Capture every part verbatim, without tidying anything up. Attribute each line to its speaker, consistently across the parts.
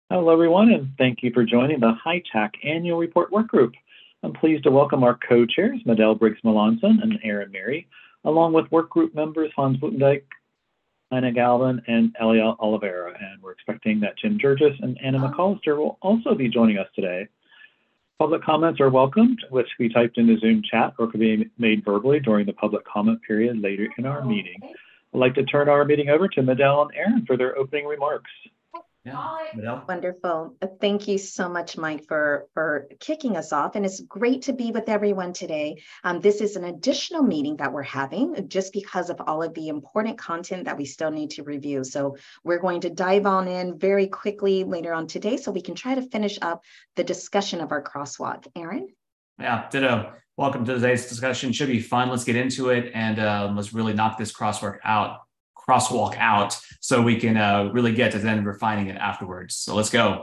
Speaker 1: Hello, everyone, and thank you for joining the HITAC Annual Report Work Group. I'm pleased to welcome our co-chairs, Medell Briggs-Melanson and Aaron Mary, along with work group members Hans Buttendijk, Anna Galvin, and Elia Oliveira. And we're expecting that Jim Jurgis and Anna McAllister will also be joining us today. Public comments are welcomed, which can be typed into Zoom chat or can be made verbally during the public comment period later in our meeting. I'd like to turn our meeting over to Medell and Aaron for their opening remarks.
Speaker 2: Yeah, Medell.
Speaker 3: Wonderful. Thank you so much, Mike, for, for kicking us off. And it's great to be with everyone today. Um, this is an additional meeting that we're having just because of all of the important content that we still need to review. So we're going to dive on in very quickly later on today so we can try to finish up the discussion of our crosswalk. Aaron?
Speaker 2: Yeah, ditto. Welcome to today's discussion. Should be fun. Let's get into it and uh, let's really knock this crosswalk out. crosswalk out so we can uh, really get to then refining it afterwards. So let's go.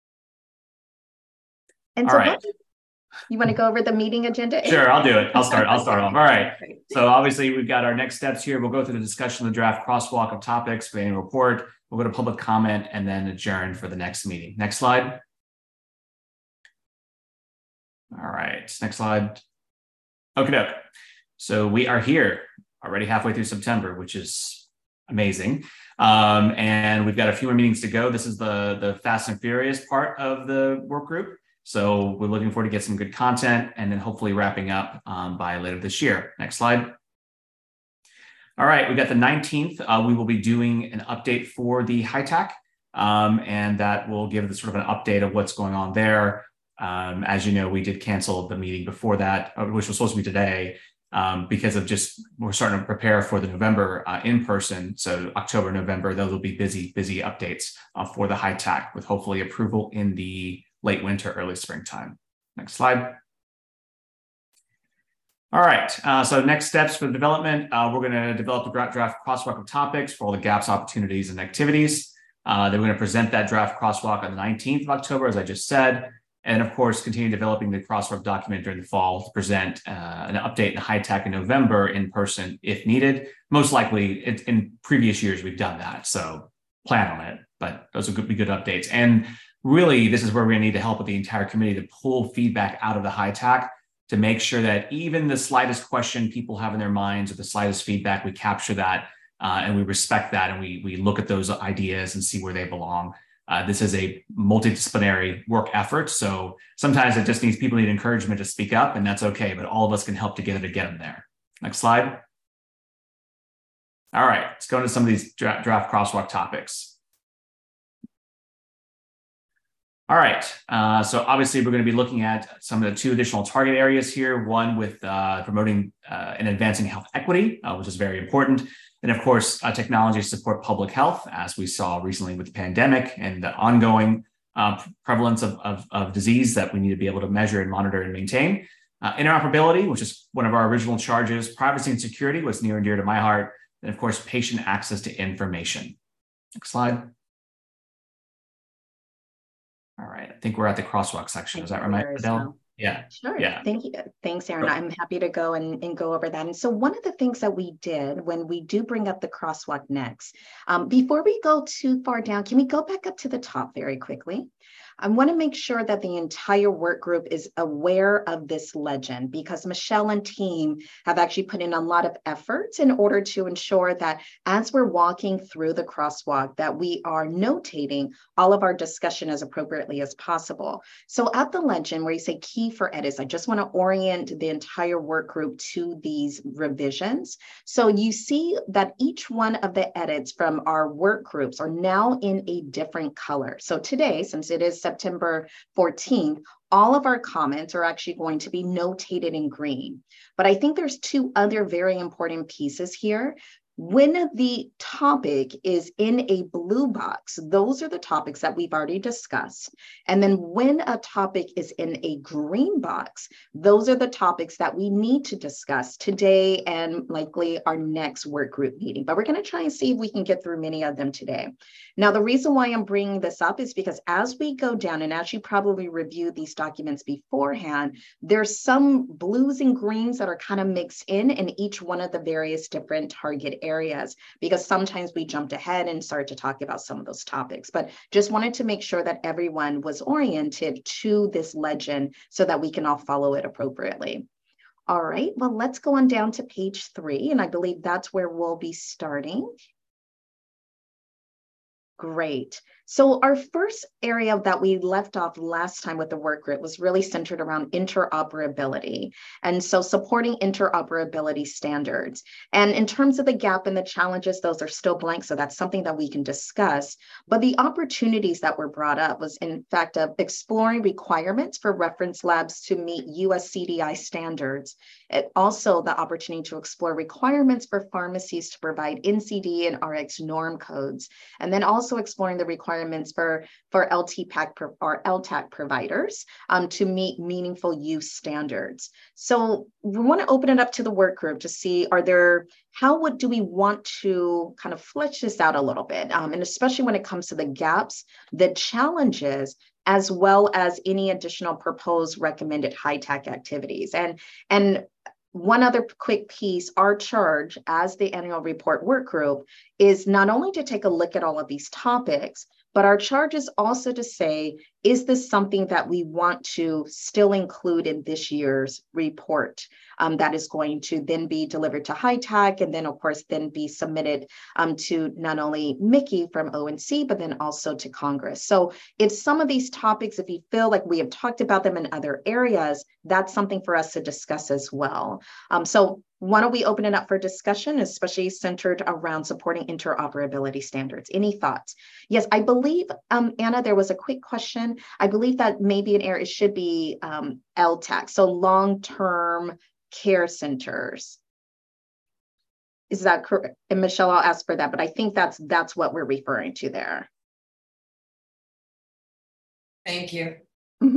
Speaker 3: And
Speaker 2: All
Speaker 3: so
Speaker 2: right.
Speaker 3: what, you want to go over the meeting agenda?
Speaker 2: Sure, I'll do it. I'll start. I'll start off. All right. So obviously we've got our next steps here. We'll go through the discussion of the draft crosswalk of topics for the annual report. We'll go to public comment and then adjourn for the next meeting. Next slide. All right. Next slide. Okay. So we are here already halfway through September, which is amazing. Um, and we've got a few more meetings to go. This is the, the fast and furious part of the work group. So we're looking forward to get some good content and then hopefully wrapping up um, by later this year. Next slide. All right, we got the nineteenth. Uh, we will be doing an update for the HITAC, um, and that will give the sort of an update of what's going on there. Um, as you know, we did cancel the meeting before that, which was supposed to be today. Um, because of just, we're starting to prepare for the November uh, in person. So October, November, those will be busy, busy updates uh, for the HITAC with hopefully approval in the late winter, early springtime. Next slide. All right, uh, so next steps for the development, uh, we're gonna develop the draft crosswalk of topics for all the gaps, opportunities, and activities. Uh, then we're gonna present that draft crosswalk on the nineteenth of October, as I just said. And of course, continue developing the crosswalk document during the fall to present uh, an update in the HITAC in November in person if needed. Most likely it, in previous years, we've done that. So plan on it, but those would be good updates. And really, this is where we're gonna need the help of the entire committee to pull feedback out of the HITAC to make sure that even the slightest question people have in their minds or the slightest feedback, we capture that uh, and we respect that and we, we look at those ideas and see where they belong. Uh, this is a multidisciplinary work effort. So sometimes it just needs people need encouragement to speak up and that's okay, but all of us can help together to get them there. Next slide. All right, let's go into some of these dra draft crosswalk topics. All right, uh, so obviously we're going to be looking at some of the two additional target areas here. One with uh, promoting uh, and advancing health equity, uh, which is very important. And of course, uh, technology to support public health, as we saw recently with the pandemic and the ongoing uh, prevalence of, of, of disease that we need to be able to measure and monitor and maintain. Uh, interoperability, which is one of our original charges. Privacy and security, what's near and dear to my heart. And of course, patient access to information. Next slide. All right, I think we're at the crosswalk section. Is that right, Adele? Yeah.
Speaker 3: Sure.
Speaker 2: Yeah.
Speaker 3: Thank you. Thanks, Aaron. I'm happy to go and, and go over that. And so one of the things that we did when we do bring up the crosswalk next, um, before we go too far down, can we go back up to the top very quickly? I want to make sure that the entire work group is aware of this legend because Michelle and team have actually put in a lot of efforts in order to ensure that as we're walking through the crosswalk, that we are notating all of our discussion as appropriately as possible. So at the legend where you say key for edits, I just want to orient the entire work group to these revisions. So you see that each one of the edits from our work groups are now in a different color. So today, since it is September fourteenth, all of our comments are actually going to be notated in green. But I think there's two other very important pieces here. When the topic is in a blue box, those are the topics that we've already discussed. And then when a topic is in a green box, those are the topics that we need to discuss today and likely our next work group meeting. But we're going to try and see if we can get through many of them today. Now, the reason why I'm bringing this up is because as we go down, and as you probably review these documents beforehand, there's some blues and greens that are kind of mixed in in each one of the various different target areas, because sometimes we jumped ahead and started to talk about some of those topics, but just wanted to make sure that everyone was oriented to this legend so that we can all follow it appropriately. All right, well, let's go on down to page three, and I believe that's where we'll be starting. Great. So our first area that we left off last time with the work group was really centered around interoperability. And so supporting interoperability standards. And in terms of the gap and the challenges, those are still blank. So that's something that we can discuss. But the opportunities that were brought up was, in fact, of exploring requirements for reference labs to meet U S C D I standards. It also the opportunity to explore requirements for pharmacies to provide N C D and R X norm codes. And then also exploring the requirements for, for L T P A C or L T A C providers um, to meet meaningful use standards. So we want to open it up to the work group to see, are there, how would, do we want to kind of flesh this out a little bit? Um, and especially when it comes to the gaps, the challenges, as well as any additional proposed recommended high-tech activities. And, and one other quick piece, our charge as the annual report work group is not only to take a look at all of these topics, but our charge is also to say, is this something that we want to still include in this year's report um, that is going to then be delivered to high tech and then of course then be submitted um, to not only Mickey from O N C, but then also to Congress. So if some of these topics, if you feel like we have talked about them in other areas, that's something for us to discuss as well. Um, so why don't we open it up for discussion, especially centered around supporting interoperability standards? Any thoughts? Yes, I believe, um, Anna, there was a quick question. I believe that maybe an area, it should be um, L T A C, so long-term care centers. Is that correct? And Michelle, I'll ask for that, but I think that's that's what we're referring to there.
Speaker 4: Thank you.
Speaker 3: Mm-hmm.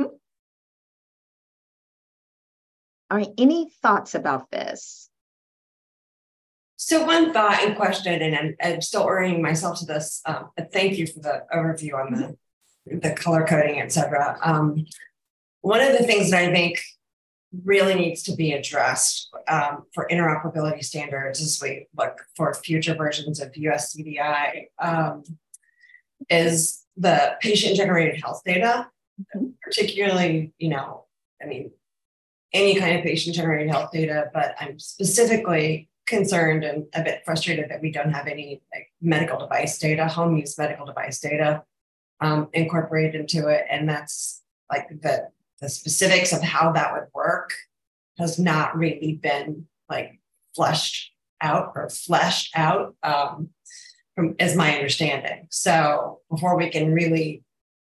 Speaker 3: All right, any thoughts about this?
Speaker 4: So one thought and question, and I'm, I'm still orienting myself to this, um, but thank you for the overview on the, the color coding, et cetera. Um, one of the things that I think really needs to be addressed um, for interoperability standards as we look for future versions of U S C D I um, is the patient-generated health data, mm-hmm. particularly, you know, I mean, any kind of patient-generated health data, but I'm specifically concerned and a bit frustrated that we don't have any like, medical device data, home use medical device data um, incorporated into it. And that's like the, the specifics of how that would work has not really been like fleshed out or fleshed out um, from, is my understanding. So before we can really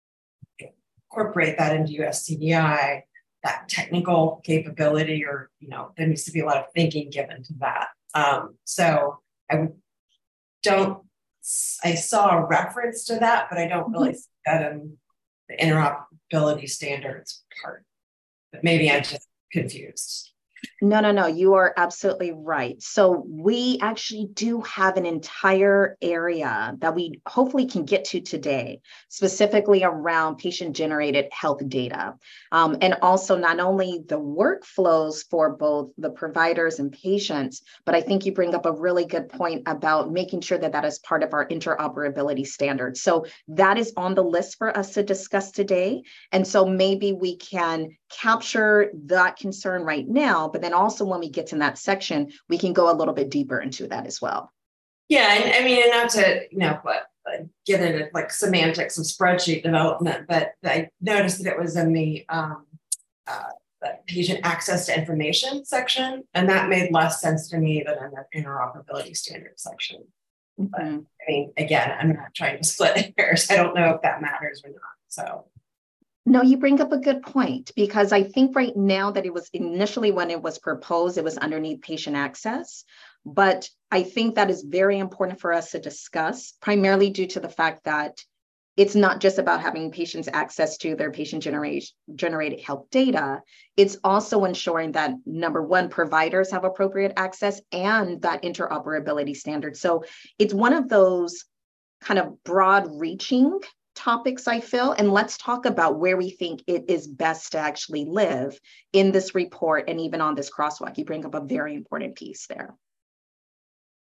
Speaker 4: incorporate that into U S C D I, that technical capability or, you know, there needs to be a lot of thinking given to that. Um, so I don't, I saw a reference to that, but I don't really see that in the interoperability standards part. But maybe I'm just confused.
Speaker 3: No, no, no, you are absolutely right. So we actually do have an entire area that we hopefully can get to today, specifically around patient-generated health data. Um, and also not only the workflows for both the providers and patients, but I think you bring up a really good point about making sure that that is part of our interoperability standards. So that is on the list for us to discuss today. And so maybe we can capture that concern right now, but then also when we get to that section, we can go a little bit deeper into that as well.
Speaker 4: Yeah, and I mean, and not to, you know, but, but get into like semantics of spreadsheet development, but I noticed that it was in the, um, uh, the patient access to information section, and that made less sense to me than in the interoperability standard section. Mm-hmm. But I mean, again, I'm not trying to split hairs. I don't know if that matters or not, so.
Speaker 3: No, you bring up a good point, because I think right now that it was initially when it was proposed, it was underneath patient access. But I think that is very important for us to discuss, primarily due to the fact that it's not just about having patients access to their patient generate, generated health data. It's also ensuring that, number one, providers have appropriate access and that interoperability standard. So it's one of those kind of broad reaching topics, I feel, and let's talk about where we think it is best to actually live in this report and even on this crosswalk. You bring up a very important piece there.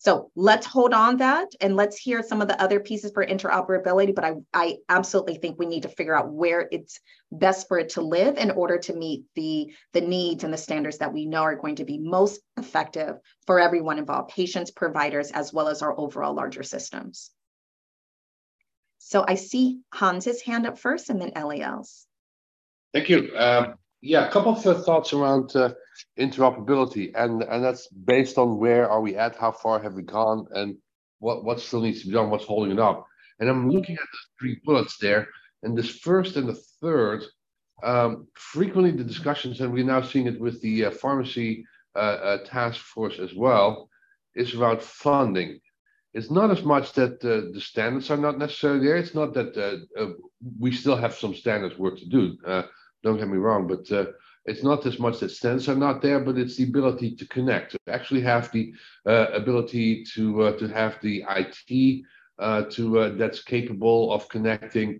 Speaker 3: So let's hold on that and let's hear some of the other pieces for interoperability. But I, I absolutely think we need to figure out where it's best for it to live in order to meet the, the needs and the standards that we know are going to be most effective for everyone involved, patients, providers, as well as our overall larger systems. So I see Hans's hand up first and then Eliel's.
Speaker 5: Thank you. Um, yeah, a couple of uh, thoughts around uh, interoperability, and and that's based on where are we at, how far have we gone, and what what still needs to be done, what's holding it up. And I'm looking at the three bullets there, and this first and the third, um, frequently the discussions, and we're now seeing it with the uh, pharmacy uh, uh, task force as well, is around funding. It's not as much that uh, the standards are not necessarily there. It's not that uh, uh, we still have some standards work to do. Uh, don't get me wrong, but uh, it's not as much that standards are not there, but it's the ability to connect, to actually have the uh, ability to uh, to have the I T uh, to uh, that's capable of connecting,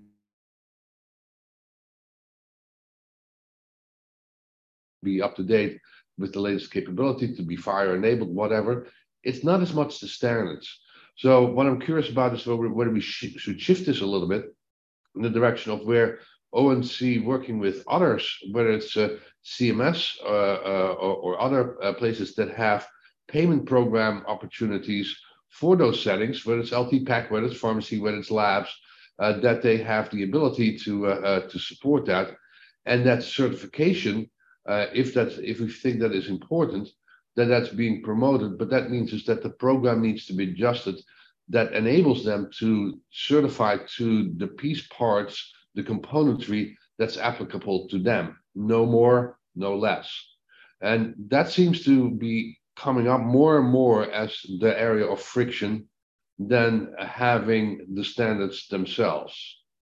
Speaker 5: be up to date with the latest capability, to be FHIR enabled, whatever. It's not as much the standards. So what I'm curious about is whether we sh should shift this a little bit in the direction of where O N C working with others, whether it's uh, C M S uh, uh, or, or other uh, places that have payment program opportunities for those settings, whether it's L T PAC, whether it's pharmacy, whether it's labs, uh, that they have the ability to uh, uh, to support that, and that certification, uh, if that's if we think that is important, that that's being promoted. But that means is that the program needs to be adjusted, that enables them to certify to the piece parts, the componentry that's applicable to them, no more, no less. And that seems to be coming up more and more as the area of friction than having the standards themselves.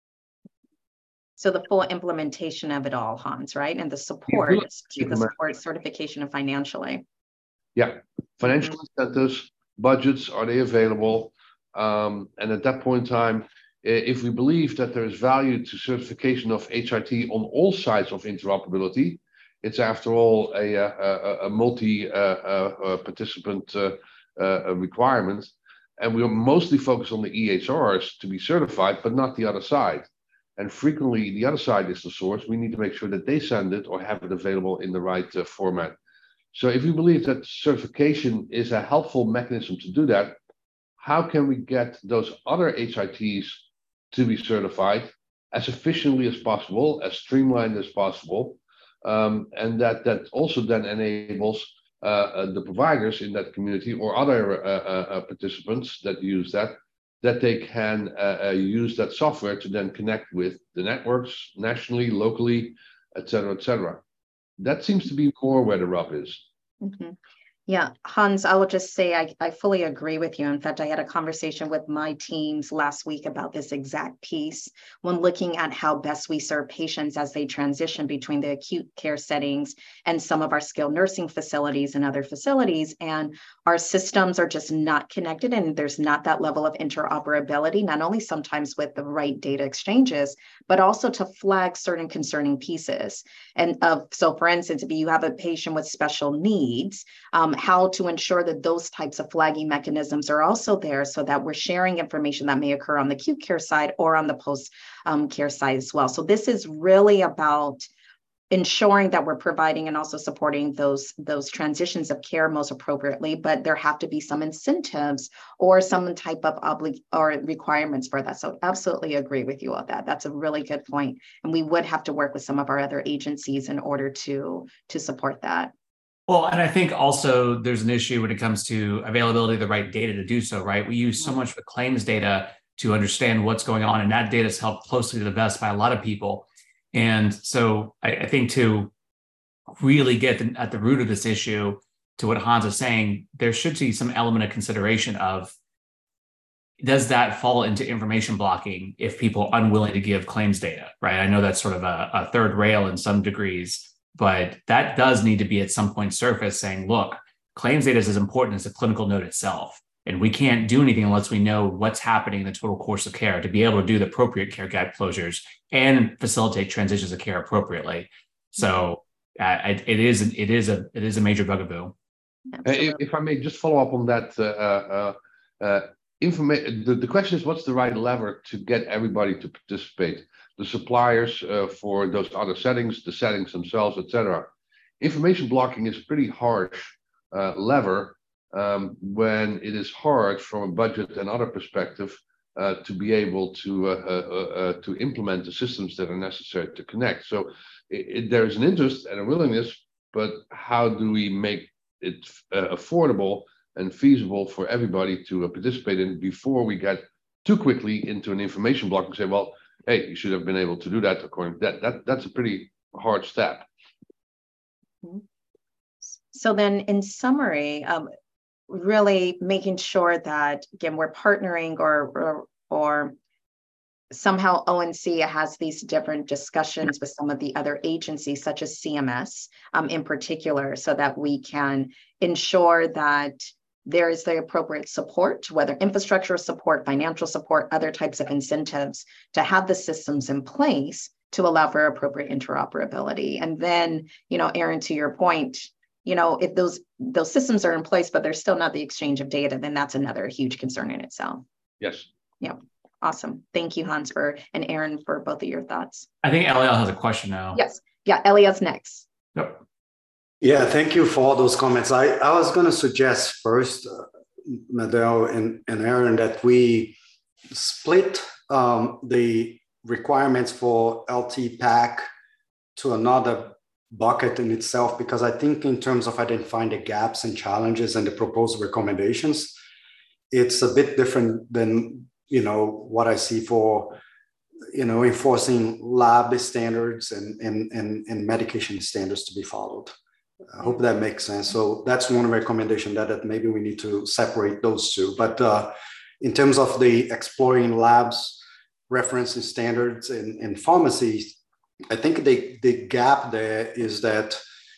Speaker 3: So the full implementation of it all, Hans, right? And the support, to the support, certification, and financially.
Speaker 5: Yeah, financial mm-hmm. incentives, budgets, are they available? Um, and at that point in time, if we believe that there is value to certification of H I T on all sides of interoperability, it's after all a, a, a multi-participant uh, uh, uh, requirement. And we are mostly focused on the E H Rs to be certified, but not the other side. And frequently the other side is the source. We need to make sure that they send it or have it available in the right uh, format. So if we believe that certification is a helpful mechanism to do that, how can we get those other H I Ts to be certified as efficiently as possible, as streamlined as possible, um, and that that also then enables uh, uh, the providers in that community or other uh, uh, participants that use that, that they can uh, uh, use that software to then connect with the networks nationally, locally, et cetera, et cetera. That seems to be more where the rub is.
Speaker 3: Mm-hmm. Yeah, Hans, I will just say I, I fully agree with you. In fact, I had a conversation with my teams last week about this exact piece when looking at how best we serve patients as they transition between the acute care settings and some of our skilled nursing facilities and other facilities. And our systems are just not connected, and there's not that level of interoperability, not only sometimes with the right data exchanges, but also to flag certain concerning pieces. And of, so for instance, if you have a patient with special needs, um, how to ensure that those types of flagging mechanisms are also there so that we're sharing information that may occur on the acute care side or on the post um, care side as well. So this is really about ensuring that we're providing and also supporting those, those transitions of care most appropriately, but there have to be some incentives or some type of oblig or requirements for that. So absolutely agree with you on that. That's a really good point. And we would have to work with some of our other agencies in order to, to support that.
Speaker 2: Well, and I think also there's an issue when it comes to availability of the right data to do so, right? We use so much of claims data to understand what's going on, and that data is held closely to the vest by a lot of people. And so I, I think to really get the, at the root of this issue, to what Hans is saying, there should be some element of consideration of, does that fall into information blocking if people are unwilling to give claims data, right? I know that's sort of a, a third rail in some degrees, but that does need to be at some point surface saying, look, claims data is as important as the clinical note itself. And we can't do anything unless we know what's happening in the total course of care to be able to do the appropriate care gap closures and facilitate transitions of care appropriately. So uh, it is it is a it is a major bugaboo.
Speaker 5: If, if I may just follow up on that, uh, uh, uh, information. The, the question is, what's the right lever to get everybody to participate? The suppliers uh, for those other settings, the settings themselves, et cetera. Information blocking is a pretty harsh uh, lever um, when it is hard from a budget and other perspective uh, to be able to uh, uh, uh, to implement the systems that are necessary to connect. So it, it, there is an interest and a willingness, but how do we make it uh, affordable and feasible for everybody to uh, participate in before we get too quickly into an information block and say, well, hey, you should have been able to do that according to that. That that's a pretty hard step.
Speaker 3: So then in summary, um, really making sure that, again, we're partnering or, or, or somehow O N C has these different discussions with some of the other agencies, such as C M S um, in particular, so that we can ensure that there is the appropriate support, whether infrastructure support, financial support, other types of incentives, to have the systems in place to allow for appropriate interoperability. And then, you know, Aaron, to your point, you know, if those those systems are in place, but there's still not the exchange of data, then that's another huge concern in itself.
Speaker 5: Yes.
Speaker 3: Yeah. Awesome. Thank you, Hans, for and Aaron, for both of your thoughts.
Speaker 2: I think Eliel has a question now.
Speaker 3: Yes. Yeah, Eliel's next.
Speaker 2: Yep.
Speaker 6: Yeah, thank you for all those comments. I, I was going to suggest first, uh, Medel and, and Aaron, that we split um, the requirements for L T PAC to another bucket in itself, because I think in terms of identifying the gaps and challenges and the proposed recommendations, it's a bit different than, you know, what I see for, you know, enforcing lab standards and, and, and, and medication standards to be followed. I hope that makes sense. So that's one recommendation, that, that maybe we need to separate those two. But uh, in terms of the exploring labs, referencing standards in, in pharmacies, I think the, the gap there is that,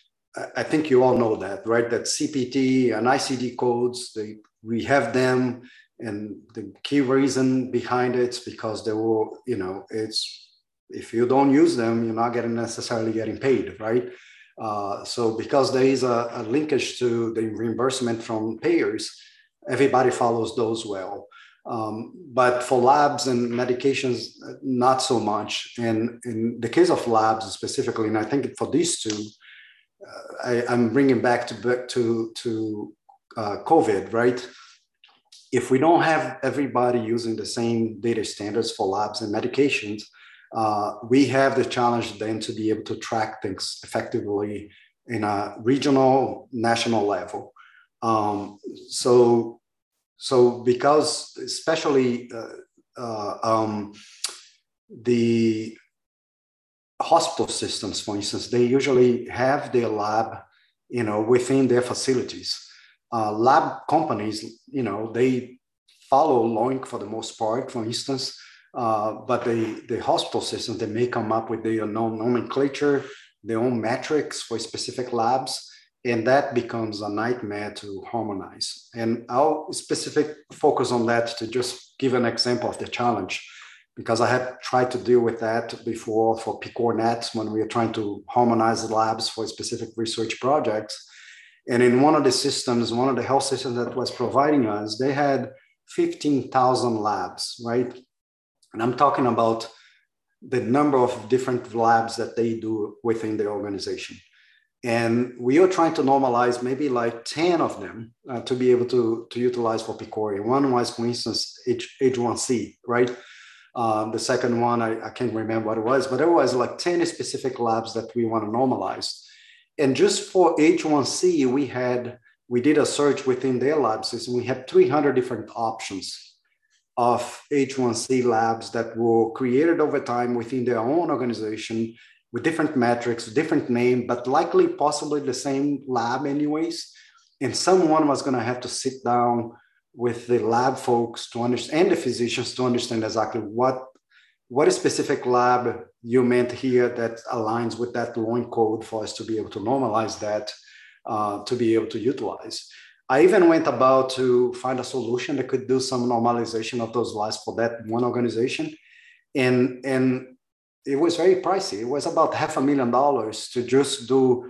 Speaker 6: I think you all know that, right? That C P T and I C D codes, they, we have them. And the key reason behind it is because they will, you know, it's, if you don't use them, you're not getting necessarily getting paid, right? Uh, so because there is a, a linkage to the reimbursement from payers, everybody follows those well. Um, but for labs and medications, not so much. And in the case of labs specifically, and I think for these two, uh, I, I'm bringing back to back to, to uh, COVID, right? If we don't have everybody using the same data standards for labs and medications, uh, we have the challenge then to be able to track things effectively in a regional, national level. Um, so, so because especially uh, uh, um, the hospital systems, for instance, they usually have their lab, you know, within their facilities. Uh, lab companies, you know, they follow L O I N C for the most part, for instance, uh, but the, the hospital systems, they may come up with their own nomenclature, their own metrics for specific labs, and that becomes a nightmare to harmonize. And I'll specific focus on that to just give an example of the challenge, because I have tried to deal with that before for PICOR-Net when we are trying to harmonize labs for specific research projects. And in one of the systems, one of the health systems that was providing us, they had fifteen thousand labs, right? And I'm talking about the number of different labs that they do within the organization. And we are trying to normalize maybe like ten of them uh, to be able to, to utilize for PICOR. One was, for instance, H one C, right? Um, the second one, I, I can't remember what it was, but there was like ten specific labs that we want to normalize. And just for H one C, we had, we did a search within their lab system. We had three hundred different options of H one C labs that were created over time within their own organization with different metrics, different name, but likely possibly the same lab anyways. And someone was going to have to sit down with the lab folks to understand, and the physicians to understand exactly what What specific lab you meant here that aligns with that L O I N code for us to be able to normalize that, uh, to be able to utilize. I even went about to find a solution that could do some normalization of those labs for that one organization. And, and it was very pricey. It was about half a million dollars to just do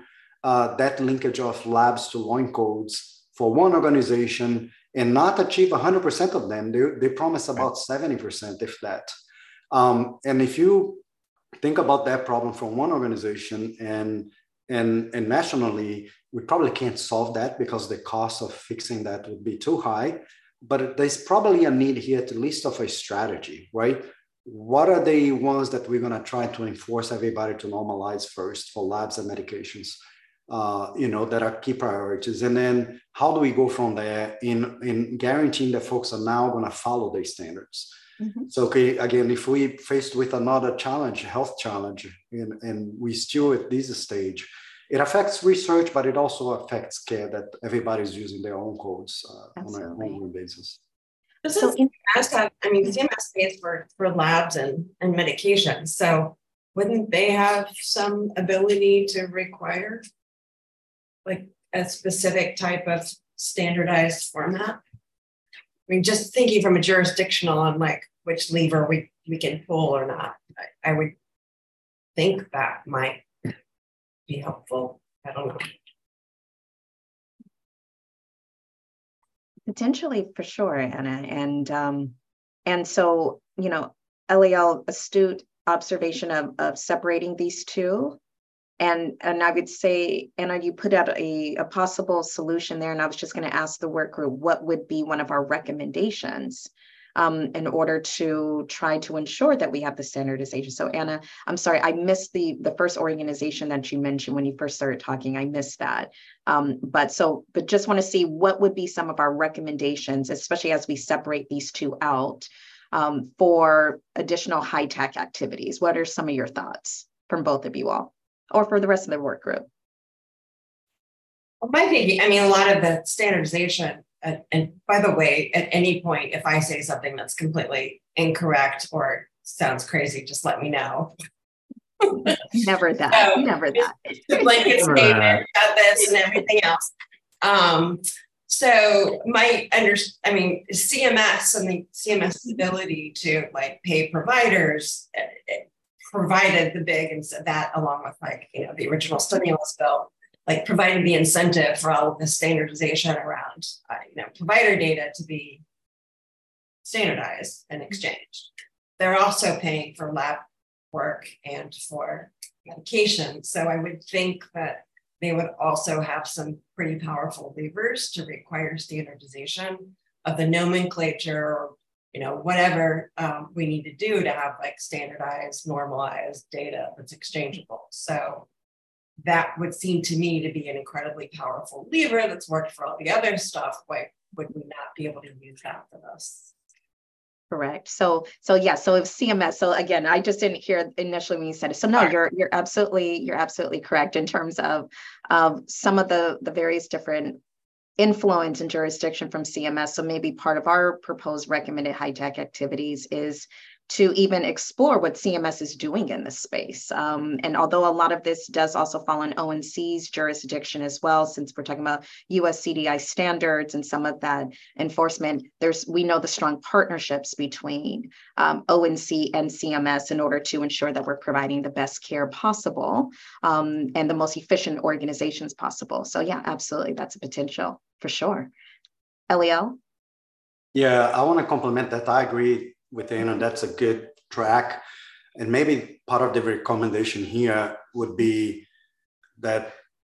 Speaker 6: uh, that linkage of labs to loin codes for one organization and not achieve one hundred percent of them. They, they promise about seventy percent, if that. Um, and if you think about that problem from one organization and, and, and nationally, we probably can't solve that because the cost of fixing that would be too high. But there's probably a need here at least of a strategy, right? What are the ones that we're going to try to enforce everybody to normalize first for labs and medications, uh, you know, that are key priorities? And then how do we go from there in, in guaranteeing that folks are now going to follow these standards? Mm-hmm. So, okay, again, if we faced with another challenge, health challenge, and, and we still at this stage, it affects research, but it also affects care that everybody's using their own codes uh, on an ongoing basis.
Speaker 4: So C M S have, I mean, C M S pays for, for labs and, and medications. So wouldn't they have some ability to require like a specific type of standardized format? I mean, just thinking from a jurisdictional on like which lever we, we can pull or not, I, I would think that might be helpful. I don't know.
Speaker 3: Potentially, for sure, Anna. And um, and so, you know, Eliel, astute observation of, of separating these two. And, and I would say, Anna, you put out a, a possible solution there. And I was just going to ask the work group, what would be one of our recommendations um, in order to try to ensure that we have the standardization? So Anna, I'm sorry, I missed the, the first organization that you mentioned when you first started talking. I missed that. Um, but so, but just want to see what would be some of our recommendations, especially as we separate these two out um, for additional high-tech activities. What are some of your thoughts from both of you all, or for the rest of the work group?
Speaker 4: Well, my thinking, I mean, a lot of the standardization, uh, and by the way, at any point, if I say something that's completely incorrect or sounds crazy, just let me know.
Speaker 3: Never that,
Speaker 4: so,
Speaker 3: never that.
Speaker 4: The blanket statement about this and everything else. Um, so my under, I mean, C M S and the C M S ability to like pay providers it provided the big, and so that along with like, you know, the original stimulus bill, like provided the incentive for all of the standardization around, uh, you know, provider data to be standardized and exchanged. They're also paying for lab work and for medication. So I would think that they would also have some pretty powerful levers to require standardization of the nomenclature, or, you know, whatever um, we need to do to have like standardized, normalized data that's exchangeable. So that would seem to me to be an incredibly powerful lever that's worked for all the other stuff. Why would we not be able to use that for this?
Speaker 3: Correct. So, so yeah. So if C M S. So again, I just didn't hear initially when you said it. So no, right. you're you're absolutely you're absolutely correct in terms of of some of the the various different influence and jurisdiction from C M S. So maybe part of our proposed recommended high-tech activities is to even explore what C M S is doing in this space. Um, and although a lot of this does also fall in O N C's jurisdiction as well, since we're talking about U S C D I standards and some of that enforcement, there's we know the strong partnerships between um, O N C and C M S in order to ensure that we're providing the best care possible um, and the most efficient organizations possible. So yeah, absolutely, that's a potential for sure. Eliel?
Speaker 6: Yeah, I want to complement that. I agree with Anna, that's a good track. And maybe part of the recommendation here would be that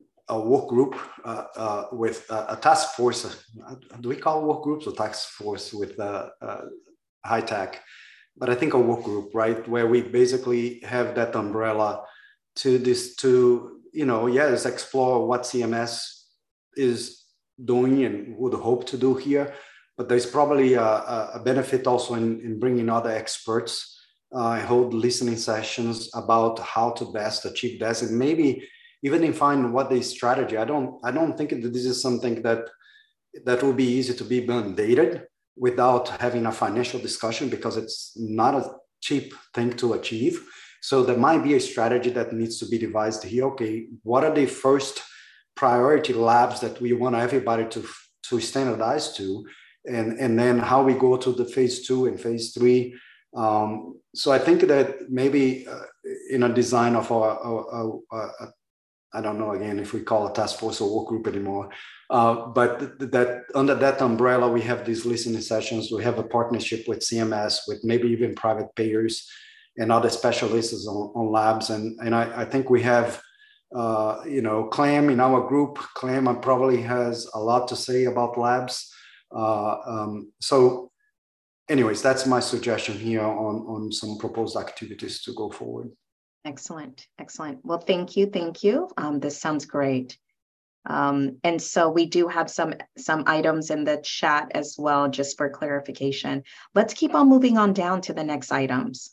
Speaker 6: a work group uh, uh, with uh, a task force, uh, do we call work groups or task force with uh, uh, high tech? But I think a work group, right? Where we basically have that umbrella to this, to, you know, yes, explore what C M S is doing and would hope to do here. But there's probably a, a benefit also in, in bringing other experts. Uh, I hold listening sessions about how to best achieve that, and maybe even define what the strategy. I don't. I don't think that this is something that that will be easy to be mandated without having a financial discussion, because it's not a cheap thing to achieve. So there might be a strategy that needs to be devised here. Okay, what are the first priority labs that we want everybody to to standardize to? And, and then how we go to the phase two and phase three. Um, so I think that maybe uh, in a design of a, a, a, a I don't know, again, if we call it task force or work group anymore. Uh, but th- that under that umbrella, we have these listening sessions. We have a partnership with C M S, with maybe even private payers and other specialists on, on labs. And, and I, I think we have, uh, you know, Clem in our group. Clem probably has a lot to say about labs. Uh, um, so anyways, that's my suggestion here on, on some proposed activities to go forward.
Speaker 3: Excellent, excellent. Well, thank you, thank you. Um, this sounds great. Um, and so we do have some, some items in the chat as well, just for clarification. Let's keep on moving on down to the next items.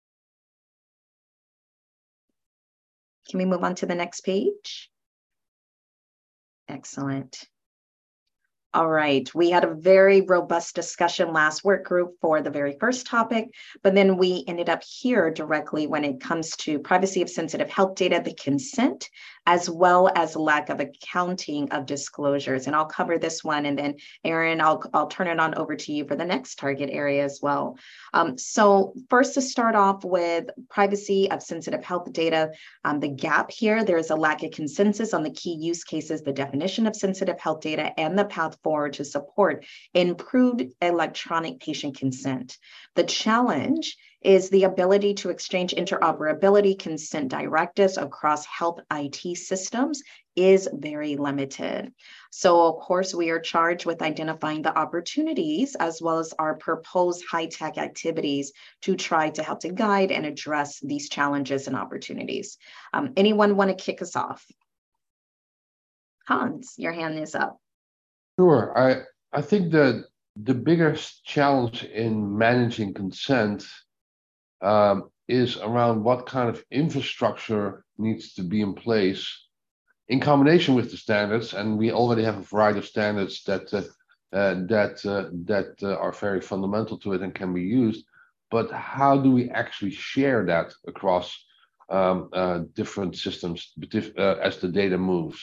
Speaker 3: Can we move on to the next page? Excellent. All right, we had a very robust discussion last work group for the very first topic, but then we ended up here directly when it comes to privacy of sensitive health data, the consent, as well as lack of accounting of disclosures. And I'll cover this one, and then Aaron, I'll, I'll turn it on over to you for the next target area as well. Um, so first, to start off with privacy of sensitive health data, um, the gap here, there's a lack of consensus on the key use cases, the definition of sensitive health data, and the path forward to support improved electronic patient consent. The challenge is the ability to exchange interoperability consent directives across health I T systems is very limited. So of course, we are charged with identifying the opportunities as well as our proposed high-tech activities to try to help to guide and address these challenges and opportunities. Um, anyone want to kick us off? Hans, your hand is up.
Speaker 5: Sure. I, I think that the biggest challenge in managing consent um, is around what kind of infrastructure needs to be in place in combination with the standards. And we already have a variety of standards that uh, uh, that uh, that uh, are very fundamental to it and can be used. But how do we actually share that across um, uh, different systems uh, as the data moves?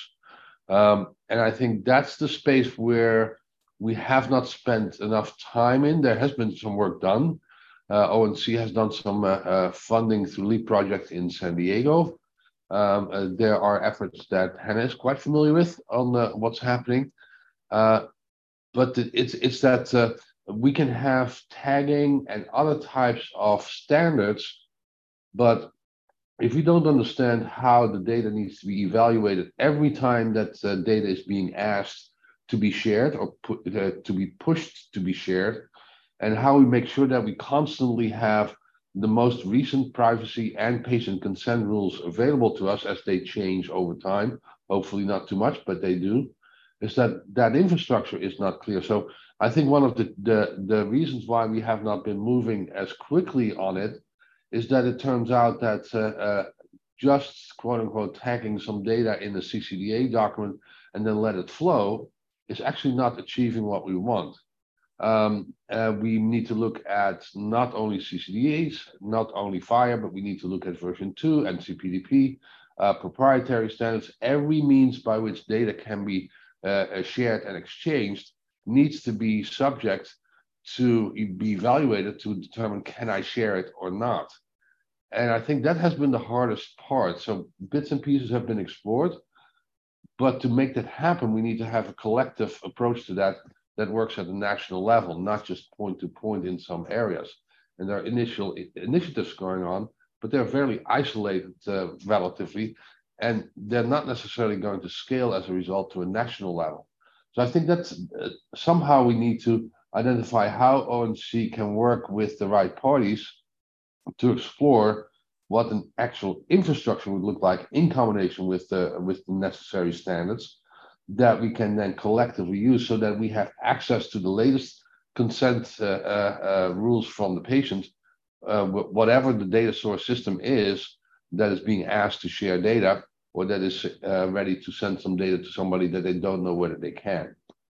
Speaker 5: Um, and I think that's the space where we have not spent enough time in. There has been some work done. Uh, O N C has done some uh, uh, funding through LEAP project in San Diego. Um, uh, there are efforts that Hannah is quite familiar with on uh, what's happening. Uh, but it's, it's that uh, we can have tagging and other types of standards, but if we don't understand how the data needs to be evaluated every time that uh, data is being asked to be shared or put, uh, to be pushed to be shared, and how we make sure that we constantly have the most recent privacy and patient consent rules available to us as they change over time, hopefully not too much, but they do, is that that infrastructure is not clear. So I think one of the, the, the reasons why we have not been moving as quickly on it is that it turns out that uh, uh, just quote unquote tagging some data in the C C D A document and then let it flow is actually not achieving what we want. Um, uh, we need to look at not only C C D As, not only FHIR, but we need to look at version two and C P D P, uh, proprietary standards. Every means by which data can be uh, shared and exchanged needs to be subject to be evaluated to determine, can I share it or not? And I think that has been the hardest part. So bits and pieces have been explored, but to make that happen, we need to have a collective approach to that that works at the national level, not just point to point in some areas. And there are initial initiatives going on, but they're fairly isolated uh, relatively, and they're not necessarily going to scale as a result to a national level. So I think that's uh, somehow we need to identify how O N C can work with the right parties to explore what an actual infrastructure would look like in combination with the, with the necessary standards that we can then collectively use so that we have access to the latest consent uh, uh, uh, rules from the patient, uh, whatever the data source system is that is being asked to share data or that is uh, ready to send some data to somebody that they don't know whether they can.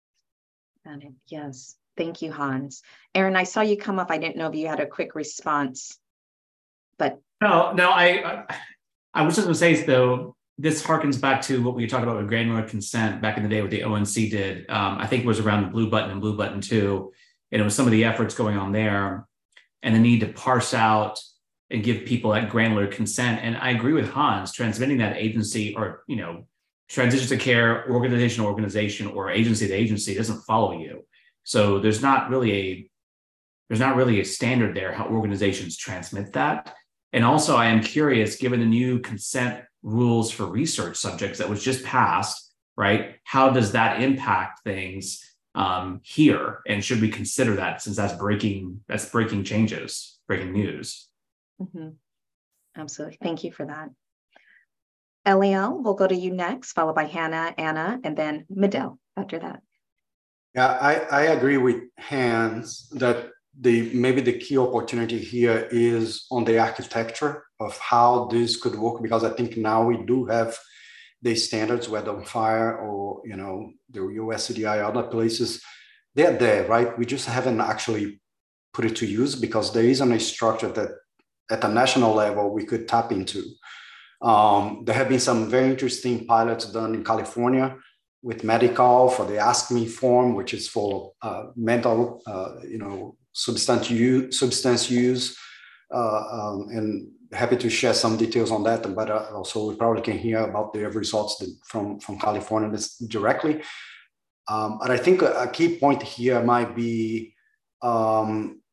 Speaker 3: Got it. Yes. Thank you, Hans. Aaron, I saw you come up. I didn't know if you had a quick response, but.
Speaker 2: No, no, I, I, I was just going to say, though, this harkens back to what we talked about with granular consent back in the day, what the O N C did. Um, I think it was around the Blue Button and Blue Button two. And it was some of the efforts going on there and the need to parse out and give people that granular consent. And I agree with Hans, transmitting that agency or, you know, transition to care, organization to organization, or agency to agency doesn't follow you. So there's not really a, there's not really a standard there how organizations transmit that. And also I am curious, given the new consent rules for research subjects that was just passed, right? How does that impact things um, here? And should we consider that, since that's breaking, that's breaking changes, breaking news?
Speaker 3: Mm-hmm. Absolutely. Thank you for that. Eliel, we'll go to you next, followed by Hannah, Anna, and then Medel after that.
Speaker 6: Yeah, I, I agree with Hans that the maybe the key opportunity here is on the architecture of how this could work, because I think now we do have the standards, whether on FHIR or, you know, the U S C D I, other places, they're there, right? We just haven't actually put it to use because there isn't a structure that at a national level we could tap into. Um, there have been some very interesting pilots done in California with Medi-Cal for the Ask Me form, which is for uh, mental, uh, you know, substance use, substance use, uh, um, and happy to share some details on that. But uh, also we probably can hear about the results that, from from California directly. Um, but I think a, a key point here might be um,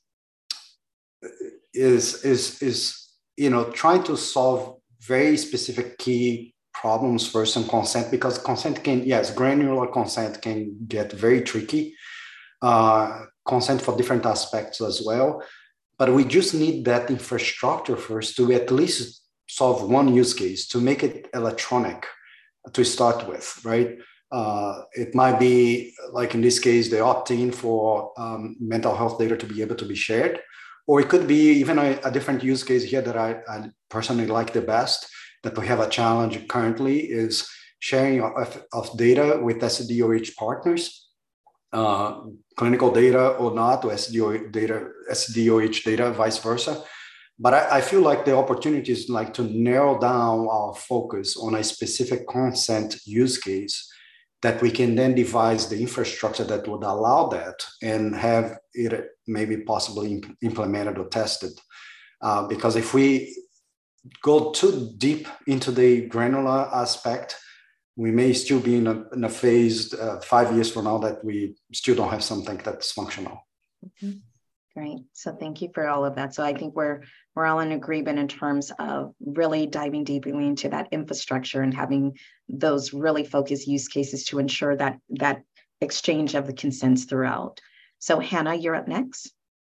Speaker 6: is is is you know trying to solve very specific key problems first in consent, because consent can, yes, granular consent can get very tricky. Uh, consent for different aspects as well. But we just need that infrastructure first to at least solve one use case, to make it electronic to start with, right? Uh, it might be, like in this case, they opt in for um, mental health data to be able to be shared. Or it could be even a, a different use case here that I, I personally like the best, that we have a challenge currently, is sharing of, of data with S D O H partners, uh, clinical data or not, or S D O H data, S D O H data, vice versa. But I, I feel like the opportunity is like to narrow down our focus on a specific consent use case that we can then devise the infrastructure that would allow that and have it maybe possibly imp- implemented or tested. Uh, because if we go too deep into the granular aspect, we may still be in a, in a phase uh, five years from now that we still don't have something that's functional.
Speaker 3: Mm-hmm. Great. So thank you for all of that. So I think we're we're all in agreement in terms of really diving deeply into that infrastructure and having those really focused use cases to ensure that that exchange of the consents throughout. So Hannah, you're up next.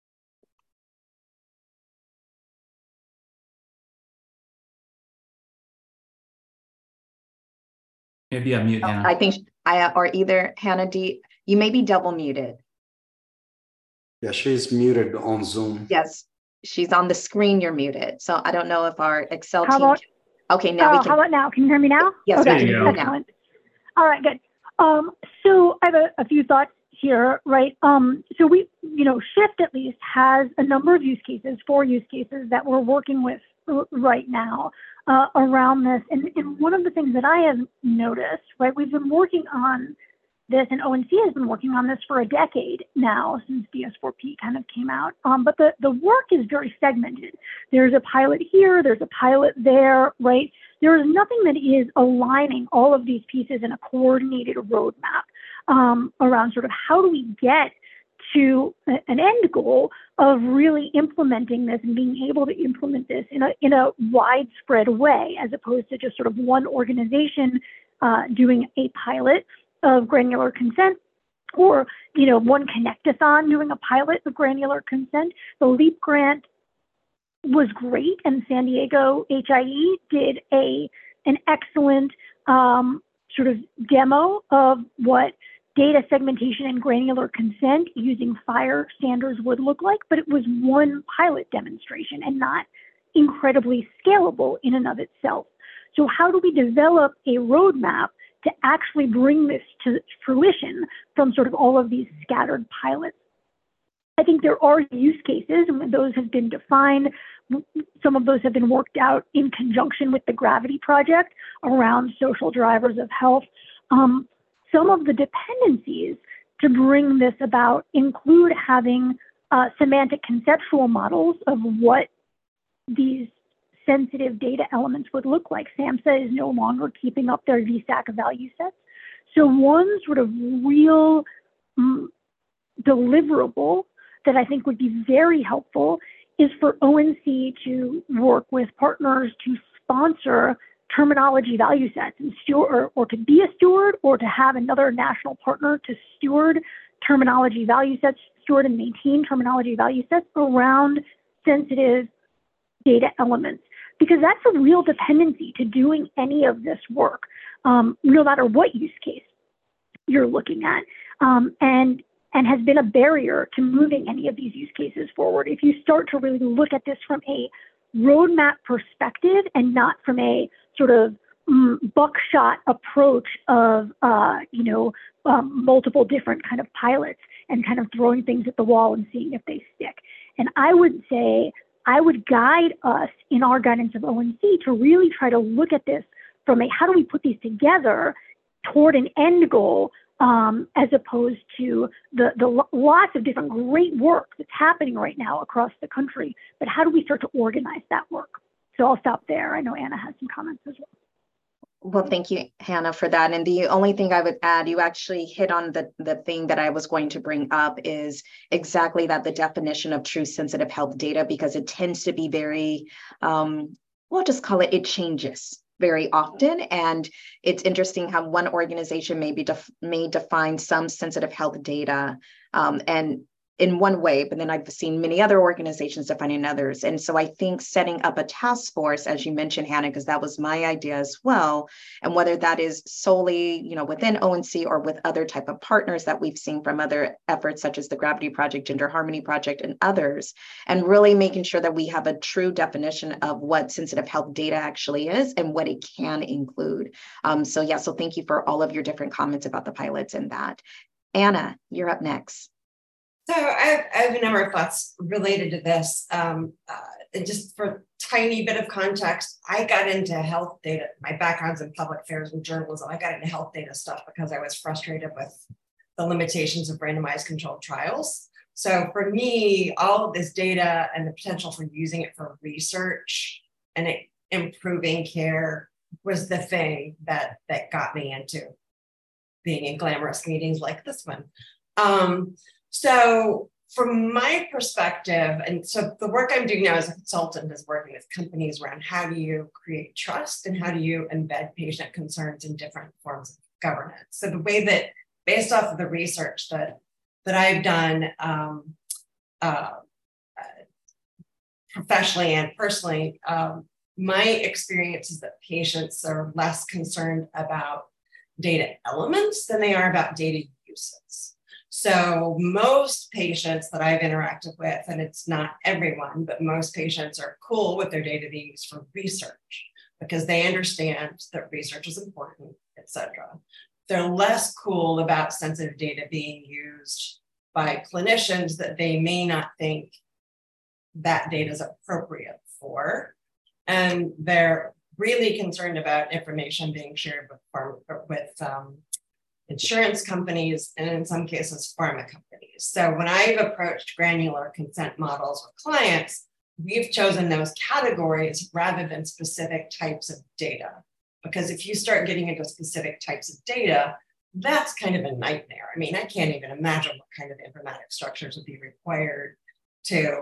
Speaker 2: Maybe I'm mute, Hannah.
Speaker 3: I think I or either Hannah D, you may be double muted.
Speaker 6: Yeah, she's muted on Zoom.
Speaker 3: Yes, she's on the screen. You're muted. So I don't know if our Excel
Speaker 7: how
Speaker 3: team.
Speaker 7: About,
Speaker 3: can, okay, now
Speaker 7: oh,
Speaker 3: we can.
Speaker 7: How about now? Can you hear me now?
Speaker 3: Yes,
Speaker 7: okay,
Speaker 3: we can hear you
Speaker 7: now. All right, good. Um, so I have a, a few thoughts here, right? Um, so we, you know, Shift at least has a number of use cases, four use cases that we're working with right now uh, around this. And, and one of the things that I have noticed, right, we've been working on this, and O N C has been working on this for a decade now, since D S four P kind of came out. Um, but the, the work is very segmented. There's a pilot here, there's a pilot there, right? There is nothing that is aligning all of these pieces in a coordinated roadmap um, around sort of how do we get to a, an end goal of really implementing this and being able to implement this in a, in a widespread way, as opposed to just sort of one organization uh, doing a pilot of granular consent, or, you know, one Connectathon doing a pilot of granular consent. The LEAP grant was great, and San Diego H I E did a an excellent um, sort of demo of what data segmentation and granular consent using FHIR standards would look like, but it was one pilot demonstration and not incredibly scalable in and of itself. So how do we develop a roadmap to actually bring this to fruition from sort of all of these scattered pilots? I think there are use cases, and those have been defined. Some of those have been worked out in conjunction with the Gravity Project around social drivers of health. Um, some of the dependencies to bring this about include having uh, semantic conceptual models of what these sensitive data elements would look like. SAMHSA is no longer keeping up their V SAC value sets. So one sort of real mm, deliverable that I think would be very helpful is for O N C to work with partners to sponsor terminology value sets and steward, or, or to be a steward, or to have another national partner to steward terminology value sets, steward and maintain terminology value sets around sensitive data elements. Because that's a real dependency to doing any of this work, um, no matter what use case you're looking at, um, and, and has been a barrier to moving any of these use cases forward. If you start to really look at this from a roadmap perspective and not from a sort of mm, buckshot approach of, uh, you know, um, multiple different kind of pilots and kind of throwing things at the wall and seeing if they stick. And I would say, I would guide us in our guidance of O N C to really try to look at this from a, how do we put these together toward an end goal, um, as opposed to the, the lots of different great work that's happening right now across the country, but how do we start to organize that work? So I'll stop there. I know Anna has some comments as well.
Speaker 3: Well, thank you, Hannah, for that. And the only thing I would add, you actually hit on the, the thing that I was going to bring up is exactly that, the definition of true sensitive health data, because it tends to be very, um, we'll just call it, it changes very often. And it's interesting how one organization may, be def may define some sensitive health data um, and in one way, but then I've seen many other organizations defining others. And so I think setting up a task force, as you mentioned, Hannah, because that was my idea as well, and whether that is solely, you know, within O N C or with other type of partners that we've seen from other efforts, such as the Gravity Project, Gender Harmony Project, and others, and really making sure that we have a true definition of what sensitive health data actually is and what it can include. Um, so yeah, so thank you for all of your different comments about the pilots and that. Anna, you're up next.
Speaker 4: So I have, I have a number of thoughts related to this. Um, uh, and just for a tiny bit of context, I got into health data. My background's in public affairs and journalism. I got into health data stuff because I was frustrated with the limitations of randomized controlled trials. So for me, all of this data and the potential for using it for research and it, improving care was the thing that, that got me into being in glamorous meetings like this one. Um, So from my perspective, and so the work I'm doing now as a consultant is working with companies around how do you create trust and how do you embed patient concerns in different forms of governance. So the way that, based off of the research that, that I've done um, uh, uh, professionally and personally, um, my experience is that patients are less concerned about data elements than they are about data uses. So most patients that I've interacted with, and it's not everyone, but most patients are cool with their data being used for research because they understand that research is important, et cetera. They're less cool about sensitive data being used by clinicians that they may not think that data is appropriate for. And they're really concerned about information being shared with, with um, insurance companies, and in some cases, pharma companies. So when I've approached granular consent models with clients, we've chosen those categories rather than specific types of data. Because if you start getting into specific types of data, that's kind of a nightmare. I mean, I can't even imagine what kind of informatic structures would be required to